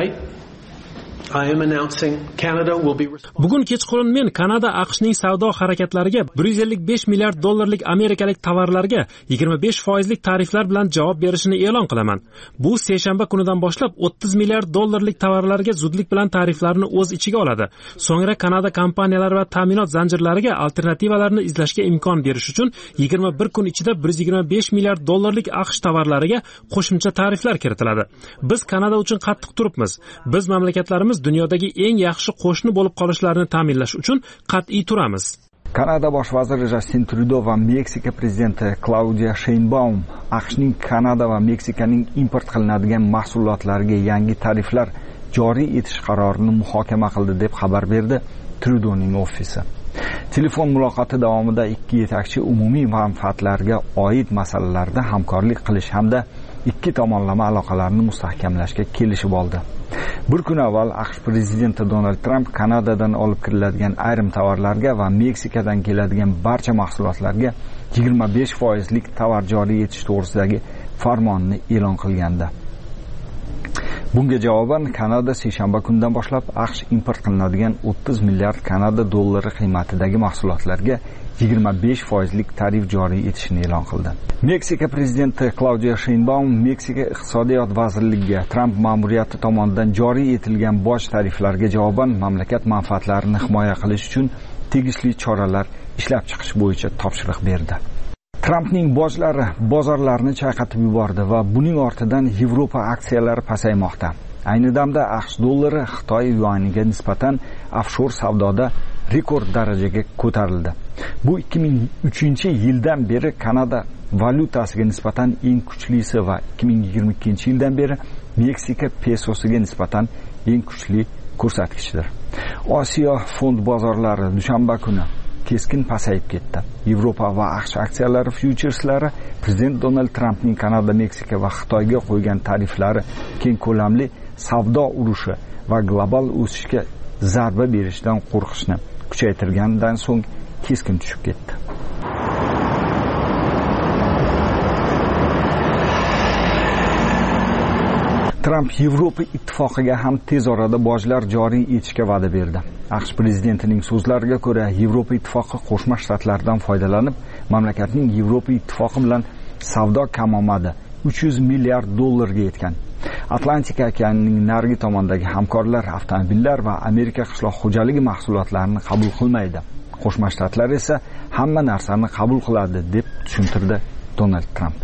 Bugun kechqurun men Kanada AQShning savdo harakatlariga bir yuz ellik besh milliard dollarlik amerikalik tovarlarga yigirma besh foizlik tariflar bilan javob berishini e'lon qilaman. Bu seshanba kunidan boshlab o'ttiz milliard dollarlik tovarlarga zudlik bilan tariflarni o'z ichiga oladi. So'ngra Kanada kompaniyalari va ta'minot zanjirlariga alternativalarni izlashga imkon berish uchun yigirma bir kun ichida bir yuz yigirma besh milliard dollarlik AQSh tovarlariga qo'shimcha tariflar kiritiladi. Biz Kanada uchun qattiq turibmiz. Biz mamlakatlarimiz dunyodagi eng yaxshi qo'shni bo'lib qolishlarini ta'minlash uchun qat'iy turamiz. Kanada bosh vaziri Justin Trudeau va Meksika prezidenti Claudia Sheinbaum AQShning Kanada va Meksikaning import qilinadigan mahsulotlariga yangi tariflar joriy etish qarorini muhokama qildi deb xabar berdi Trudeauning ofisi. Telefon muloqoti davomida ikki yetakchi umumiy manfaatlarga oid masalalarda hamkorlik qilish hamda ikki tomonlama aloqalarni mustahkamlashga kelishib oldi. Bir kun avval AQSh prezidenti Donald Trump Kanadadan olib kiriladigan ayrim tovarlarga va Meksikadan keladigan barcha mahsulotlarga yigirma besh foizlik tovar joriy etish to'g'risidagi farmonni e'lon qilgandi. Bunga javoban Kanada seshanba kunidan boshlab AQSh import qilinadigan o'ttiz milliard Kanada dollari qiymatidagi mahsulotlarga yigirma besh foizlik tarif joriy etishini e'lon qildi. Meksika prezidenti Claudia Sheinbaum Meksika iqtisodiyot vazirligiga Trump ma'muriyati tomonidan joriy etilgan boj tariflariga javoban mamlakat manfaatlarini himoya qilish uchun tegishli choralar ishlab chiqish bo'yicha topshiriq berdi. Trumpning bojlari bozorlarni chayqatib yubordi va buning ortidan Yevropa aksiyalari pasaymoqda. Ayni damda AQSh dollari Xitoy yuaniga nisbatan offshor savdoda rekord darajaga ko'tarildi. Bu ikki ming uchinchi yildan beri Kanada valyutasiga nisbatan eng kuchlisi va ikki ming yigirma ikkinchi yildan beri Meksika pesosiga nisbatan eng kuchli ko'rsatkichdir. Osiyo fond bozorlari dushanba kuni keskin pasayib ketdi. Yevropa va AQSh aksiyalari fyucherslari prezident Donald Trampning Kanada, Meksika va Xitoyga qo'ygan tariflari keng ko'lamli savdo urushi va global o'sishga zarba berishdan qo'rqishni kuchaytirganidan so'ng keskin tushib ketdi. Tramp Yevropa ittifoqiga ham tez orada bojlar joriy etishga va'da berdi. AQSh prezidentining so'zlariga ko'ra, Yevropa ittifoqi Qo'shma Shtatlardan foydalanib, mamlakatning Yevropa ittifoqi bilan savdo kamomadi uch yuz milliard dollarga yetgan. Atlantika okeanining narigi tomonidagi hamkorlar avtomobillar va Amerika qishloq xo'jaligi mahsulotlarini qabul qilmaydi. Qo'shma Shtatlar esa hamma narsani qabul qiladi deb tushuntirdi Donald Tramp.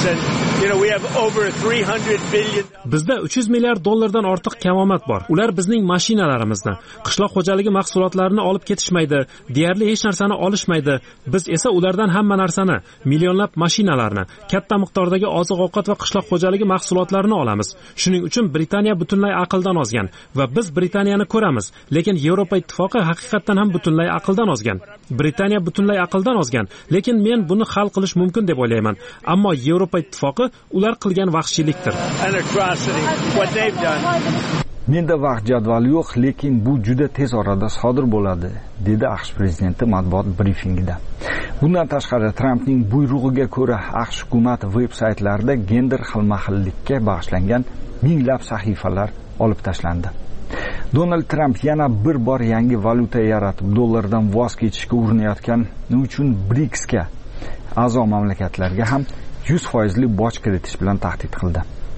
Bizda uch yuz milliard dollardan ortiq kamomad bor. Ular bizning mashinalarimizni, qishloq xo'jaligi mahsulotlarini olib ketishmaydi, deyarli hech narsani olishmaydi. Biz esa ulardan hamma narsani, millionlab mashinalarni, katta miqdordagi oziq-ovqat va qishloq xo'jaligi mahsulotlarini olamiz. Shuning uchun Britaniya butunlay aqldan ozgan va biz Britaniyani ko'ramiz, lekin Yevropa ittifoqi haqiqatan ham butunlay aqldan ozgan. Britaniya butunlay aqldan ozgan, lekin men buni hal qilish mumkin deb o'ylayman. Ammo Yevropa ittifoqi ular qilgan vahshiylikdir. Menda vaqt jadvali yo'q, lekin bu juda tez orada sodir bo'ladi, dedi AQSh prezidenti matbuot brifingida. Bundan tashqari, Trampning buyrug'iga ko'ra AQSh hukumati veb-saytlarida gender xilma-xillikka bag'ishlangan minglab sahifalar olib tashlandi. Donald Tramp yana bir bor yangi valyuta yaratib, dollardan voz kechishga urinayotgani uchun BRICSga a'zo mamlakatlarga ham yuz foizli boj kiritish bilan tahdid qildi.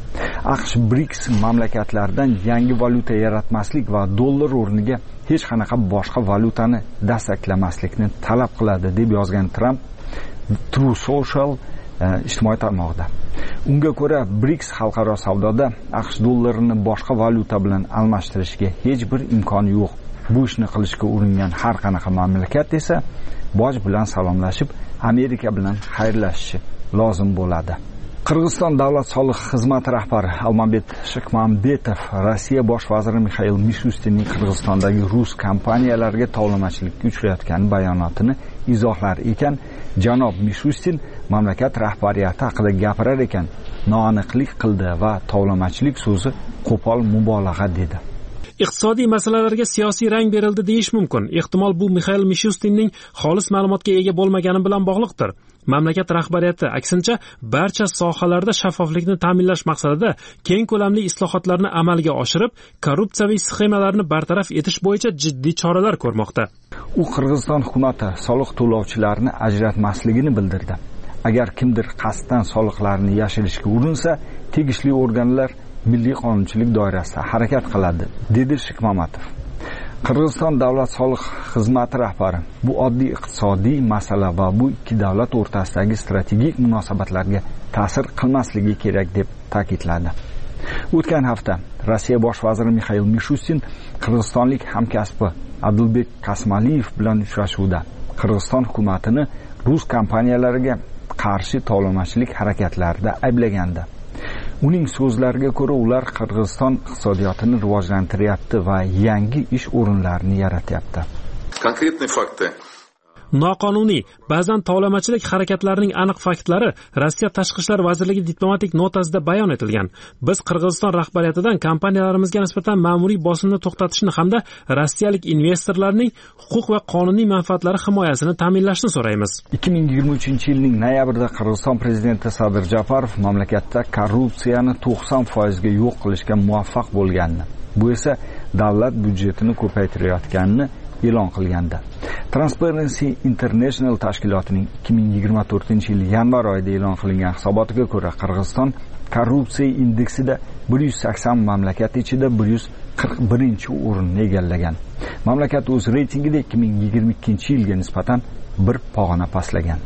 AQSh BRICS mamlakatlaridan yangi valyuta yaratmaslik va dollar o'rniga hech qanaqa boshqa valyutani dastaklamaslikni talab qiladi deb yozgan Tramp Truth Social ijtimoiy tarmog'ida. Unga ko'ra, BRICS xalqaro savdoda AQSh dollarini boshqa valyuta bilan almashtirishga hech bir imkoni yo'q. Bu ishni qilishga uringan har qanaqa mamlakat esa boj bilan salomlashib, Amerika bilan xayrlashishi lozim bo'ladi. Qirg'iziston davlat soliq xizmati rahbari Almambet Shikmambetov Rossiya bosh vaziri Mixail Mishustinning Qirg'izistondagi rus kompaniyalariga tovlamachilikka uchrayotgani bayonotini izohlar ekan, janob Mishustin mamlakat rahbariyati haqida gapirar ekan, noaniqlik qildi va tovlamachilik so'zi qo'pol mubolag'a dedi. Iqtisodiy masalalarga siyosiy rang berildi deyish mumkin. Ehtimol bu Mixail Mishustinning xolis ma'lumotga ega bo'lmagani bilan bog'liqdir. Mamlakat rahbariyati aksincha barcha sohalarda shaffoflikni ta'minlash maqsadida keng ko'lamli islohotlarni amalga oshirib, korrupsiyaviy sxemalarni bartaraf etish bo'yicha jiddiy choralar ko'rmoqda. U Qirg'iziston hukumati soliq to'lovchilarini ajratmasligini bildirdi. Agar kimdir qasddan soliqlarni yashirishga urinsa, tegishli organlar milliy qonunchilik doirasida harakat qiladi, dedi Shikmamatov. Qirg'iziston davlat soliq xizmati rahbari bu oddiy iqtisodiy masala va bu ikki davlat o'rtasidagi strategik munosabatlarga ta'sir qilmasligi kerak deb ta'kidladi. O'tgan hafta Rossiya bosh vaziri Mixail Mishustin qirg'izistonlik hamkasbi Adilbek Qasmaliyev bilan uchrashuvda Qirg'iziston hukumatini rus kompaniyalariga qarshi tovlamachilik harakatlarida ayblagandi. Uning so'zlariga ko'ra, ular Qirg'iziston iqtisodiyotini rivojlantiryapti va yangi ish o'rinlarini yaratyapti. Konkretные факты. Noqonuniy, ba'zan tovlamachilik harakatlarining aniq faktlari Rossiya Tashqi ishlar vazirligi diplomatik notasida bayon etilgan. Biz Qirg'iziston rahbariyatidan kompaniyalarimizga nisbatan ma'muriy bosimni to'xtatishni hamda rossiyalik investorlarning huquq va qonuniy manfaatlari himoyasini ta'minlashni so'raymiz. ikki ming yigirma uchinchi yilning noyabrida Qirg'iziston prezidenti Sadir Japarov mamlakatda korrupsiyani to'qson foizga yo'q qilishga muvaffaq bo'lganini, bu esa davlat budjetini ko'paytirayotganini e'lon qilgandi. Transparency International tashkilotining ikki ming yigirma to'rtinchi yil yanvar oyida e'lon qilingan hisobotiga ko'ra, Qirg'iziston korrupsiya indeksida bir yuz sakson mamlakat ichida bir yuz qirq birinchi o'rinni egallagan. Mamlakat o'z reytingida ikki ming yigirma ikkinchi yilga nisbatan bir pog'ona pastlagan.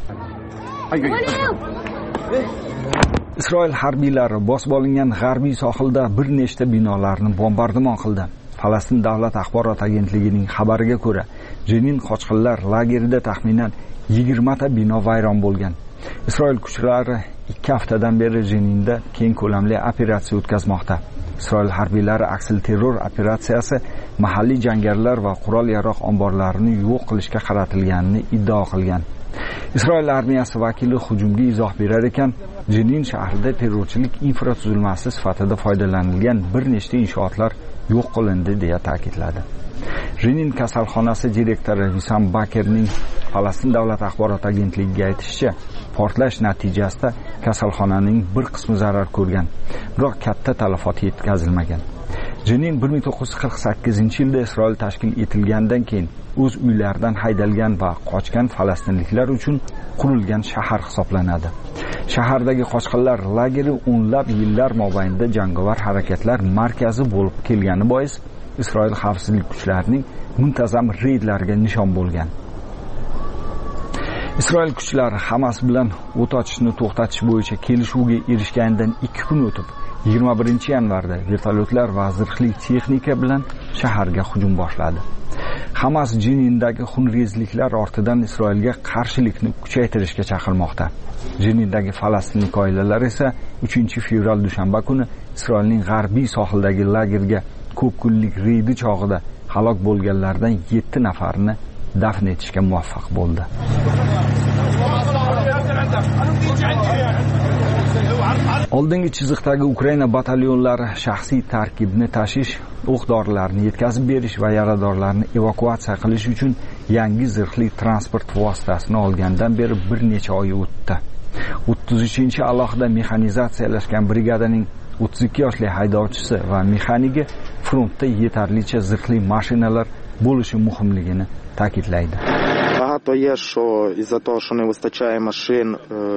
Isroil harbiylari bosib olingan g'arbiy sohilda bir nechta binolarni bombardimon qildi. Falastin davlat axborot agentligining xabariga ko'ra, Jenin qochqinlar lagerida taxminan yigirma ta bino vayron bo'lgan. Isroil kuchlari ikki haftadan beri Jeninda keng ko'lamli operatsiya o'tkazmoqda. Isroil harbiylari aksil terror operatsiyasi mahalliy jangarilar va qurol-yarog' omborlarini yo'q qilishga qaratilganini iddao qilgan. Isroil armiyasi vakili hujumga izoh berar ekan, Jenin shahrida terrorchilik infratuzilmasi sifatida foydalanilgan bir nechta inshootlar yo'q qilindi deya ta'kidladi. Jenin kasalxonasi direktori Visam Bakerning Falastin davlat axborot agentligiga aytishicha, portlash natijasida kasalxonaning bir qismi zarar ko'rgan, biroq katta talafot yetkazilmagan. Jenin bir ming to'qqiz yuz qirq sakkizinchi yilda Isroil tashkil etilgandan keyin o'z uylaridan haydalgan va qochgan falastinliklar uchun qurilgan shahar hisoblanadi. Shahardagi qochqinlar lageri o'nlab yillar mobaynida jangovar harakatlar markazi bo'lib kelgani bois Isroil xavfsizlik kuchlarining muntazam reydlariga nishon bo'lgan. Isroil kuchlari Hamas bilan o't ochishni to'xtatish bo'yicha kelishuvga erishganidan ikki kun o'tib, yigirma birinchi yanvarda vertolyotlar va zirhli texnika bilan shaharga hujum boshladi. Hamas Jenindagi xunrezliklar ortidan Isroilga qarshilikni kuchaytirishga chaqirmoqda. Jenindagi falastinlik oilalar esa uchinchi fevral dushanba kuni Isroilning g'arbiy sohildagi lagerga ko'p kunlik reydi chog'ida halok bo'lganlardan yetti nafarini dafn etishga muvaffaq bo'ldi. Oldingi chiziqdagi Ukraina batalyonlari shaxsiy tarkibni tashish, o'q-dorilarni yetkazib berish va yaradorlarni evakuatsiya qilish uchun yangi zirhli transport vositasini olgandan beri bir necha oy o'tdi. o'ttiz uchinchi alohida mexanizatsiyalashgan brigadaning o'ttiz ikki yoshli haydovchisi va mexanigi frontda yetarlicha zirhli mashinalar bo'lishi muhimligini ta'kidlaydi. Багато є, що із-за того, що не вистачає машин,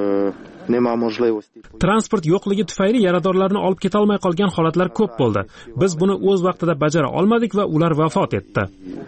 nima можливості. Transport yo'qligi tufayli yaradorlarni olib keta olmay qolgan holatlar ko'p bo'ldi. Biz buni o'z vaqtida bajara olmadik va ular vafot etdi.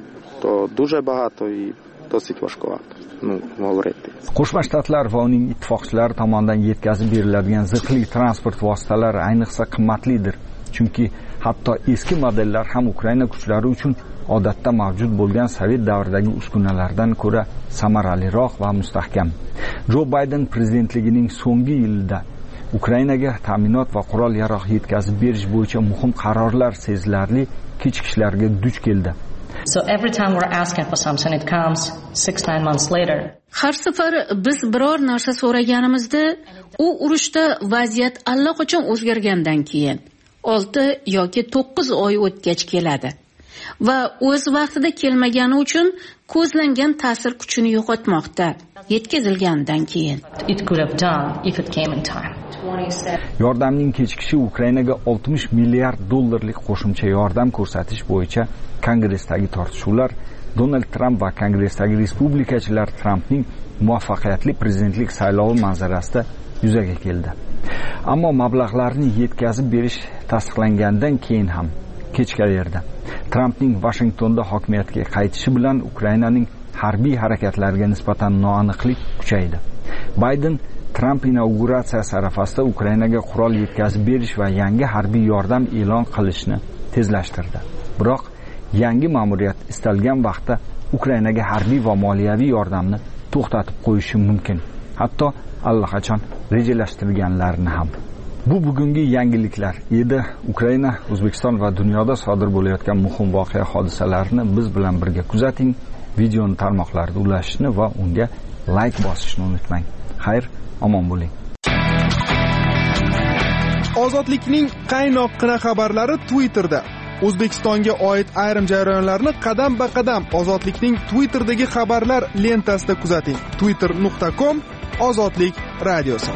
To дуже багато і досить важкувато. Ну, говорити. Qo'shma Shtatlar va uning ittifoqchilari tomonidan yetkazib beriladigan zirhli transport vositalari ayniqsa qimmatlidir. Chunki hatto eski modellar ham Ukraina kuchlari uchun odatda mavjud bo'lgan Sovet davridagi uskunalardan ko'ra samaraliroq va mustahkam. Jo Bayden prezidentligining so'nggi yilida Ukrainaga ta'minot va qurol-yarog' yetkazib berish bo'yicha muhim qarorlar sezilarli kechikishlarga duch keldi. So every time we're asking for something, it comes six nine months later. Har safar biz biror narsa so'raganimizda, u urushda vaziyat allaqachon o'zgargandan keyin olti yoki to'qqiz oy o'tgach keladi. Va o'z vaqtida kelmagani uchun ko'zlangan ta'sir kuchini yo'qotmoqda yetkazilgandan keyin. It could have done if it came in time. Yordamning kechikishi Ukrainaga oltmish milliard dollarlik qo'shimcha yordam ko'rsatish bo'yicha Kongressdagi tortishuvlar Donald Trump va Kongressdagi respublikachilar Trumpning muvaffaqiyatli prezidentlik saylovi manzarasida yuzaga keldi. Ammo mablag'larni yetkazib berish tasdiqlangandan keyin ham kechikaverdi. Trumpning Washingtonda hokimiyatga qaytishi bilan Ukrainaning harbiy harakatlariga nisbatan noaniqlik kuchaydi. Bayden Trump inauguratsiyasi arafasida Ukrainaga qurol yetkazib berish va yangi harbiy yordam e'lon qilishni tezlashtirdi. Biroq yangi ma'muriyat istalgan vaqtda Ukrainaga harbiy va moliyaviy yordamni to'xtatib qo'yishi mumkin. Hatto allaqachon rejalashtirganlarini ham. Bu bugungi yangiliklar edi. Ukraina, O'zbekiston va dunyoda sodir bo'layotgan muhim voqea hodisalarni biz bilan birga kuzating. Videoni tarmoqlarda ulashishni va unga like bosishni unutmang. Xayr, omon bo'ling. Ozodlikning qaynoqqina xabarlari Twitterda. O'zbekistonga oid ayrim jarayonlarni qadam-ba-qadam Ozodlikning Twitterdagi xabarlar lentasida kuzating. twitter nuqta com Ozodlik radiosi.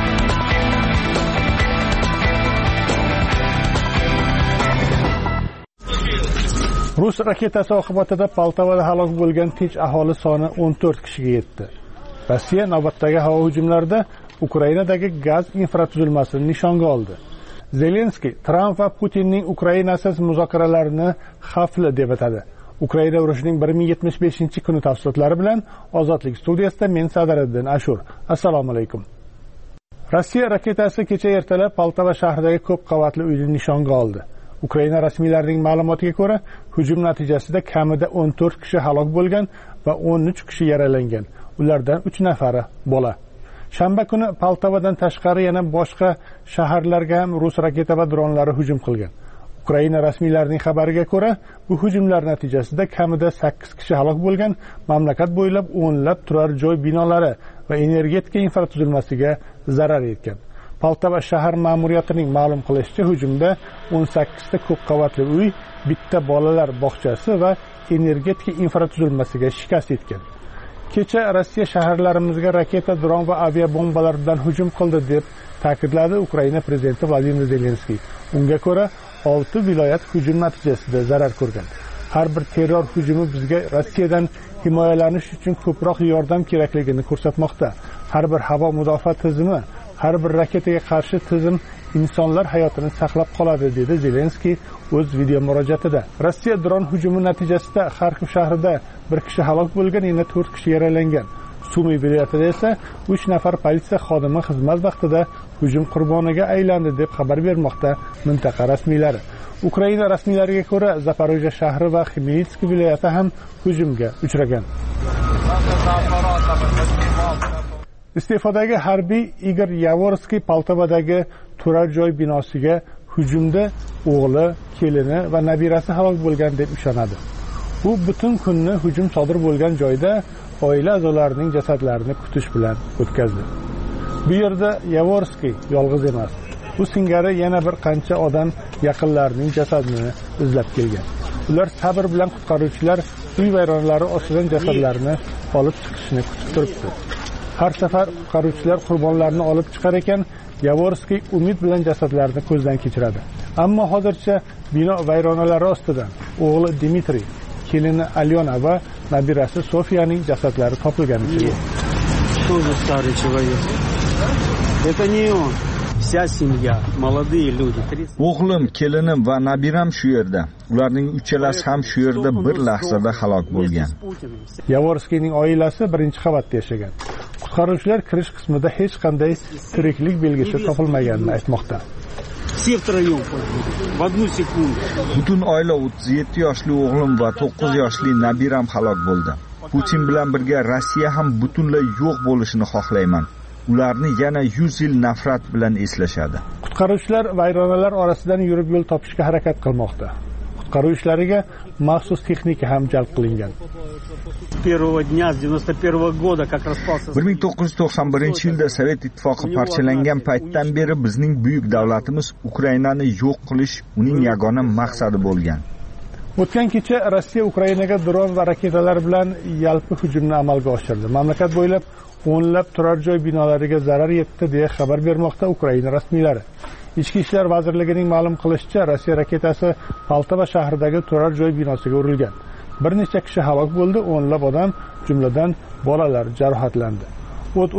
Rus raketasi oqibatida Poltavada halok bo'lgan tinch aholi soni o'n to'rt kishiga yetdi. Rossiya navbatdagi havo hujumlarida Ukrainadagi gaz infratuzilmasini nishonga oldi. Zelenskiy Tramp va Putinning Ukrainasiz muzokaralarini xavfli deb atadi. Ukraina urushining bir ming yetmish beshinchi kuni tafsilotlari bilan Ozodlik studiyasida men Sadariddin Ashur. Assalomu alaykum. Rossiya raketasi kecha ertalab Poltava shahridagi ko'p qavatli uyni nishonga oldi. Ukraina rasmiylarining ma'lumotiga ko'ra, hujum natijasida kamida o'n to'rt kishi halok bo'lgan va o'n uch kishi yaralangan. Ulardan uch nafari bola. Shanba kuni Poltavadan tashqari yana boshqa shaharlarga ham rus raketa va dronlari hujum qilgan. Ukraina rasmiylarining xabariga ko'ra, bu hujumlar natijasida kamida sakkiz kishi halok bo'lgan, mamlakat bo'ylab o'nlab turar joy binolari va energetika infratuzilmasiga zarar yetgan. Poltava shahar ma'muriyatining ma'lum qilishicha, hujumda o'n sakkizta ko'p qavatli uy, bitta bolalar bog'chasi va energetika infratuzilmasiga shikast yetgan. Kecha Rossiya shaharlarimizga raketa, dron va aviabombalar bilan hujum qildi deb ta'kidladi Ukraina prezidenti Vladimir Zelenskiy. Unga ko'ra, olti viloyat hujum natijasida zarar ko'rgan. Har bir terror hujumi bizga Rossiyadan himoyalanish uchun ko'proq yordam kerakligini ko'rsatmoqda. Har bir havo mudofaa tizimi, har bir raketaga qarshi tizim insonlar hayotini saqlab qoladi, dedi Zelenskiy o'z video murojaatida. Rossiya dron hujumi natijasida Xarkov shahrida bir kishi halok bo'lgan, yana to'rt kishi yaralangan. Sumi viloyatida esa uch nafar politsiya xodimi xizmat vaqtida hujum qurboniga aylandi deb xabar bermoqda mintaqa rasmiylari. Ukraina rasmiylariga ko'ra, Zaporojye shahri va Xmelnytsk viloyati ham hujumga uchragan. Iste'fodagi harbiy Igor Yavorskiy Poltavadagi turar joy binosiga hujumda o'g'li, kelini va nabirasi halok bo'lgan deb ishonadi. U butun kunni hujum sodir bo'lgan joyda oila a'zolarining jasadlarini kutish bilan o'tkazdi. Bu yerda Yavorskiy yolg'iz emas. Bu singari yana bir qancha odam yaqinlarining jasadini izlab kelgan. Ular sabr bilan qutqaruvchilar uy vayronalari ostidan jasadlarini olib chiqishni kutib turibdi. Har safar qutqaruvchilar qurbonlarni olib chiqar ekan, Yavorskiy umid bilan jasadlarni ko'zdan kechiradi. Ammo hozircha bino vayronalari ostidan o'g'li Dmitriy, kelini Alyona va nabirasi Sofiyaning jasadlari topilganicha yo'q. Тоже старый человек. Это не он. Вся семья, молодые люди. O'g'lim, kelinim va nabiram shu yerda. Ularning uchalasi ham shu yerda bir lahzada halok bo'lgan. Yavorskiyning oilasi birinchi qavatda yashagan. Qutqaruvchilar kirish qismida hech qanday tiriklik belgisi topilmaganini aytmoqda. Butun oila o'ttiz yetti yoshli o'g'lim va to'qqiz yoshli nabiram halok bo'ldi. Putin bilan birga Rossiya ham butunlay yo'q bo'lishini xohlayman. Ularni yana yuz yil nafrat bilan eslashadi. Qutqaruvchilar vayronalar orasidan yurib yo'l topishga harakat qilmoqda. Qutqaruv ishlariga maxsus texnika ham jalb qilingan. bir ming to'qqiz yuz to'qson birinchi yilda Sovet ittifoqi parchalangan paytdan beri bizning buyuk davlatimiz Ukrainani yo'q qilish uning yagona maqsadi bo'lgan. O'tgan kecha Rossiya Ukrainaga dron va raketalar bilan yalpi hujumni amalga oshirdi. Mamlakat bo'ylab o'nlab turar joy binolariga zarar yetdi deya xabar bermoqda Ukraina rasmiylari. Ichki ishlar vazirligining ma'lum qilishicha, Rossiya raketasi Poltava shahridagi turar joy binosiga urilgan. Bir necha kishi halok bo'ldi, o'nlab odam, jumladan bolalar jarohatlandi. O't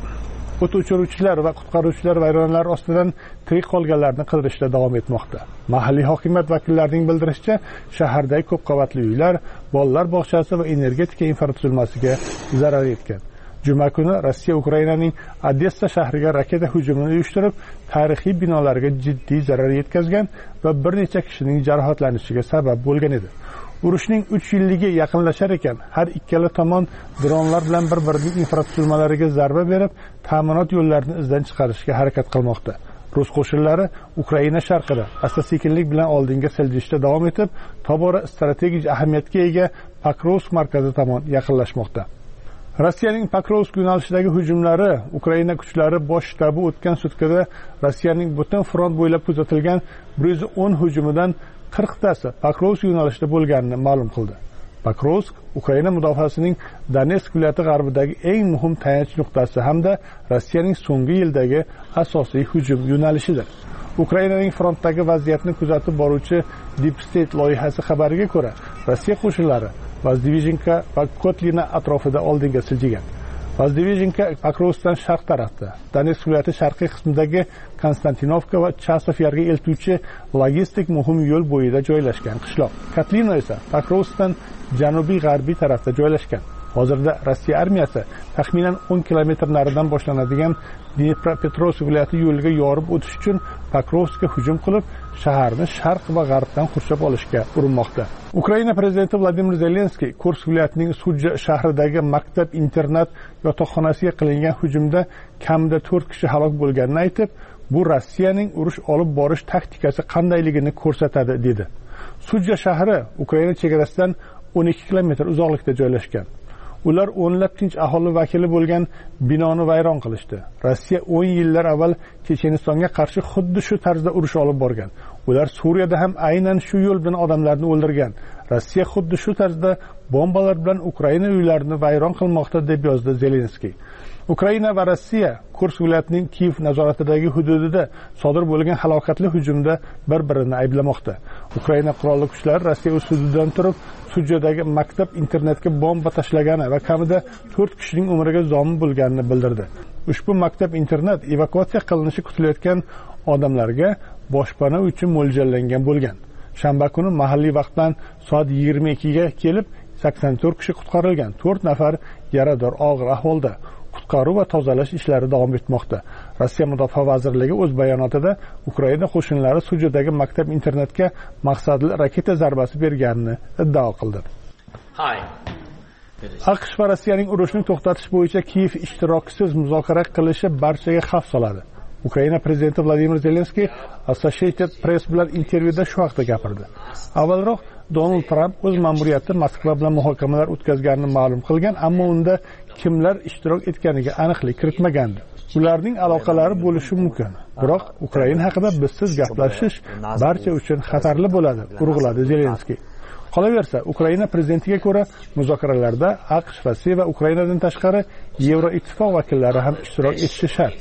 o't o'chiruvchilar va qutqaruvchilar vayronalar ostidan tirik qolganlarni qidirishda davom etmoqda. Mahalliy hokimiyat vakillarining bildirishicha, shahardagi ko'p qavatli uylar, bolalar bog'chasi va energetika infratuzilmasiga zarar yetgan. Juma kuni Rossiya Ukrainaning Odessa shahriga raketa hujumini uyushtirib, tarixiy binolarga jiddiy zarar yetkazgan va bir necha kishining jarohatlanishiga sabab bo'lgan edi. Urushning uch yilligi yaqinlashar ekan, har ikkala tomon dronlar bilan bir-birining infratuzilmalariga zarba berib, ta'minot yo'llarini izdan chiqarishga harakat qilmoqda. Rus qo'shinlari Ukraina sharqida asta-sekinlik bilan oldinga siljishda davom etib, tobora strategik ahamiyatga ega Pokrovsk markazi tomon yaqinlashmoqda. Rossiyaning Pokrovsk yo'nalishidagi hujumlari Ukraina kuchlari bosh shtabi o'tgan sutkada Rossiyaning butun front bo'ylab kuzatilgan bir yuz o'n hujumidan qirqtasi Pokrovsk yo'nalishida bo'lganini ma'lum qildi. Pokrovsk Ukraina mudofaasining Donetsk viloyati g'arbidagi eng muhim tayanch nuqtasi hamda Rossiyaning so'nggi yildagi asosiy hujum yo'nalishidir. Ukrainaning frontdagi vaziyatni kuzatib boruvchi Deep State loyihasi xabariga ko'ra, Rossiya qo'shinlari Vazdivizhinka va Kotlina atrofida oldinga siljigan. Vazdivizhinka Pokrovskdan sharq tarafda, Donetsk viloyati sharqiy qismidagi Konstantinovka va Chasov yarga eltuvchi logistik muhim yo'l bo'yida joylashgan qishloq. Kotlina esa Pokrovskdan janubiy g'arbiy tarafda joylashgan. Hozirda Rossiya armiyasi taxminan o'n kilometr naridan boshlanadigan Dnepropetrovsk viloyati yo'liga yorib o'tish uchun Pokrovskka hujum qilib, shaharni sharq va g'arbdan qurshab olishga urinmoqda. Ukraina prezidenti Vladimir Zelenskiy Kursk viloyatining Sudja shahridagi maktab-internat yotoqxonasiga qilingan hujumda kamida to'rt kishi halok bo'lganini aytib, bu Rossiyaning urush olib borish taktikasi qandayligini ko'rsatadi dedi. Sudja shahri Ukraina chegarasidan o'n ikki kilometr uzoqlikda joylashgan. ular o'nlab tinch aholi vakili bo'lgan binoni vayron qilishdi. Rossiya o'n yillar avval Chechenistonga qarshi xuddi shu tarzda urush olib borgan. Ular Suriyada ham aynan shu yo'l bilan odamlarni o'ldirgan. Rossiya xuddi shu tarzda bombalar bilan Ukraina uylarini vayron qilmoqda, deb yozdi Zelenskiy. Ukraina va Rossiya Kursk viloyatining Kiyev nazoratidagi hududida sodir bo'lgan halokatli hujumda bir-birini ayblamoqda. Ukraina qurolli kuchlari Rossiya o'z hududidan turib, Sujadagi maktab internetga bomba tashlagani va kamida to'rt kishining umriga zomin bo'lganini bildirdi. Ushbu maktab internet evakuatsiya qilinishi kutilayotgan odamlarga boshpana uchun mo'ljallangan bo'lgan. Shanba kuni mahalliy vaqt bilan soat yigirma ikkiga kelib sakson to'rt kishi qutqarilgan. to'rt nafar yarador og'ir ahvolda. Qutqaruv va tozalash ishlari davom etmoqda. Rossiya Mudofaa vazirligi o'z bayonotida Ukraina qo'shinlari Sujadagi maktab internetga maqsadli raketa zarbasi berganini iddao qildi. AQSh va Rossiyaning urushni to'xtatish bo'yicha Kiyev ishtirokisiz muzokara qilishi barchaga xavf soladi. Ukraina prezidenti Vladimir Zelenskiy Associated Press bilan intervyuda shu haqda gapirdi. Avvalroq Donald Trump o'z ma'muriyati Moskva bilan muhokamalar o'tkazganini ma'lum qilgan, ammo unda kimlar ishtirok etganiga aniqlik kiritmagandi. Ularning aloqalari bo'lishi mumkin, biroq Ukraina haqida bizsiz gaplashish barcha uchun xatarli bo'ladi, urg'uladi Zelenskiy. Qolaversa, Ukraina prezidentiga ko'ra, muzokaralarda AQSh, Rossiya va Ukrainadan tashqari Yevroittifoq vakillari ham ishtirok etishi shart.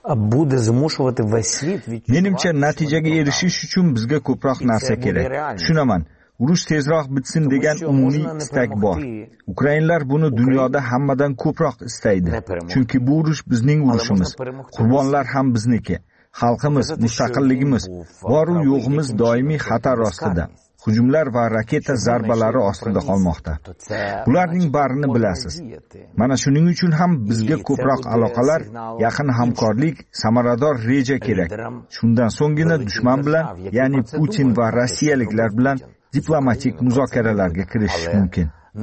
Menimcha, natijaga erishish uchun bizga ko'proq narsa kerak. Tushunaman. Urush tezroq bitsin degan umumiy istak bor. Ukrainlar buni dunyoda hammadan ko'proq istaydi. Chunki bu urush bizning urushimiz. Qurbonlar ham bizniki. Xalqimiz, mustaqilligimiz, bor-u yo'g'imiz doimiy xatar ostida. Hujumlar va raketa zarbalari ostida qolmoqda. Bularning barini bilasiz. Mana shuning uchun ham bizga ko'proq aloqalar, yaqin hamkorlik, samarador reja kerak. Shundan so'nggina dushman bilan, ya'ni Putin va rossiyaliklar bilan diplomatik muzokaralarga kirishish mumkin.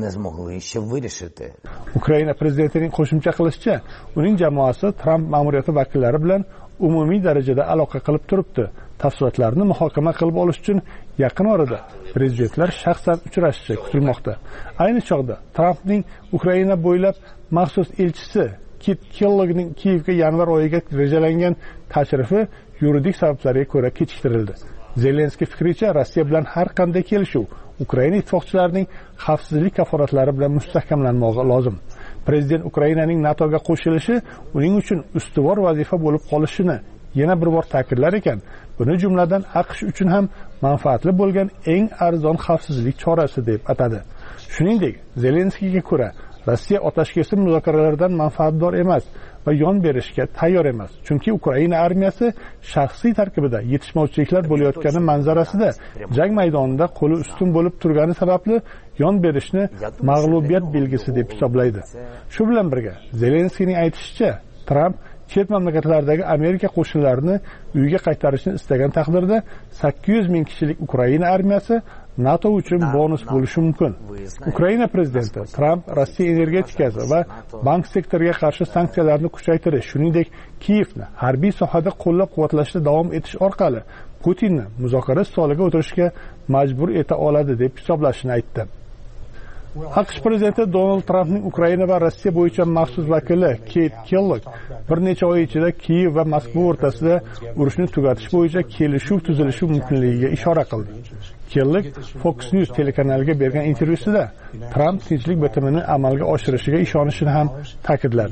Ukraina prezidentining qo'shimcha qilishicha, uning jamoasi Trump ma'muriyati vakillari bilan umumiy darajada aloqa qilib turibdi. Tafsilotlarni muhokama qilib olish uchun yaqin orada prezidentlar shaxsan uchrashishi kutilmoqda. Ayni chog'da Trumpning Ukraina bo'ylab maxsus elchisi Kit Kelloggning Kiyevga yanvar oyiga rejalangan tashrifi yuridik sabablarga ko'ra kechiktirildi. Zelenskiy fikricha, Rossiya bilan har qanday kelishuv Ukraina ittifoqchilarining xavfsizlik kafolatlari bilan mustahkamlanmoqi lozim. Prezident Ukrainaning NATOga qo'shilishi uning uchun ustuvor vazifa bo'lib qolishini yana bir bor ta'kidlar ekan, buni jumladan AQSh uchun ham manfaatli bo'lgan eng arzon xavfsizlik chorasi deb atadi. Shuningdek, Zelenskiyga ko'ra, Rossiya otashkesir muzokaralardan manfaatdor emas va yon berishga tayyor emas. Chunki Ukraina armiyasi shaxsiy tarkibida yetishmovchiliklar bo'layotgani manzarasida jang maydonida qo'li ustun bo'lib turgani sababli yon berishni mag'lubiyat belgisi deb hisoblaydi. Shu bilan birga, Zelenskiyning aytishicha, Trump chet mamlakatlardagi Amerika qo'shinlarini uyga qaytarishni istagan taqdirda sakkiz yuz ming kishilik Ukraina armiyasi NATO uchun bonus bo'lishi mumkin. Ukraina prezidenti Trump Rossiya energetikasi va bank sektoriga qarshi sanksiyalarni kuchaytirish, shuningdek Kiyevni harbiy sohada qo'llab-quvvatlashda davom etish orqali Putinni muzokara stoliga o'tirishga majbur eta oladi deb hisoblashini aytdi. AQSh prezidenti Donald Trampning Ukraina va Rossiya bo'yicha maxsus vakili Kit Kellogg bir necha oy ichida Kiyev va Moskva o'rtasida urushni tugatish bo'yicha kelishuv tuzilishi mumkinligiga ishora qildi. Kellogg Fox News telekanaliga bergan intervyusida Trump tinchlik bitimini amalga oshirishiga ishonishini ham ta'kidladi.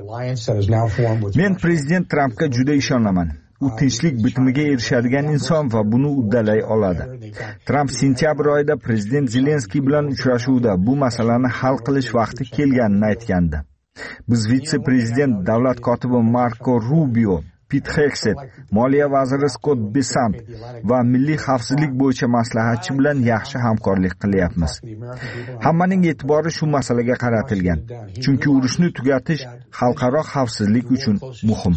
Men prezident Trampga juda ishonaman. U tinchlik bitimiga erishadigan inson va buni uddalay oladi. Tramp sentyabr oyida prezident Zelenskiy bilan uchrashuvda bu masalani hal qilish vaqti kelganini aytgandi. Biz vitse-prezident davlat kotibi Marko Rubio, Pete Hegseth, moliya vaziri Scott Bessent va milliy xavfsizlik bo'yicha maslahatchi bilan yaxshi hamkorlik qilyapmiz. Hammaning e'tibori shu masalaga qaratilgan, chunki urushni tugatish xalqaro xavfsizlik uchun muhim.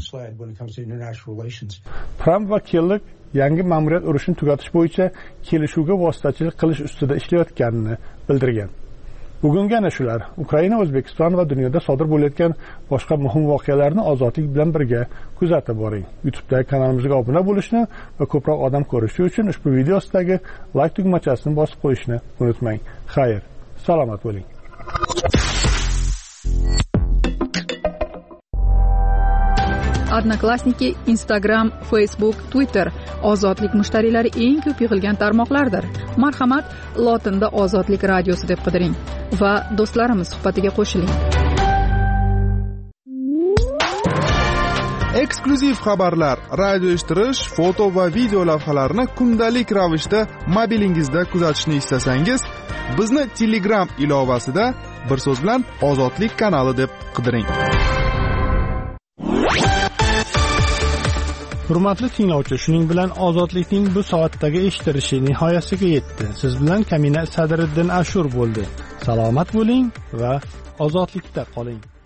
Trump va Kellogg yangi ma'muriyat urushni tugatish bo'yicha kelishuvga vositachilik qilish ustida ishlayotganini bildirgan. Bugungi ana shular. Ukraina, O'zbekiston va dunyoda sodir bo'layotgan boshqa muhim voqealarni ozodlik bilan birga kuzatib boring. YouTube'dagi kanalimizga obuna bo'lishni va ko'proq odam ko'rishi uchun ushbu video ostidagi like tugmachasini bosib qo'yishni unutmang. Xayr, salomat bo'ling. Odnoklassniki, Instagram, Facebook, Twitter ozodlik mushtariylari eng ko'p yig'ilgan tarmoqlardir. Marhamat, lotinda ozodlik radiosi deb qidiring va do'stlarimiz suhbatiga qo'shiling. Eksklyuziv xabarlar, radio eshittirish, foto va video lavhalarni kundalik ravishda mobilingizda kuzatishni istasangiz, bizni Telegram ilovasida bir so'z bilan Ozodlik kanali deb qidiring. Hurmatli tinglovchi, shuning bilan ozodlikning bu soatdagi eshittirishi nihoyasiga yetdi. Siz bilan Kamina Sadriddin Ashur bo'ldi. Salomat bo'ling va ozodlikda qoling.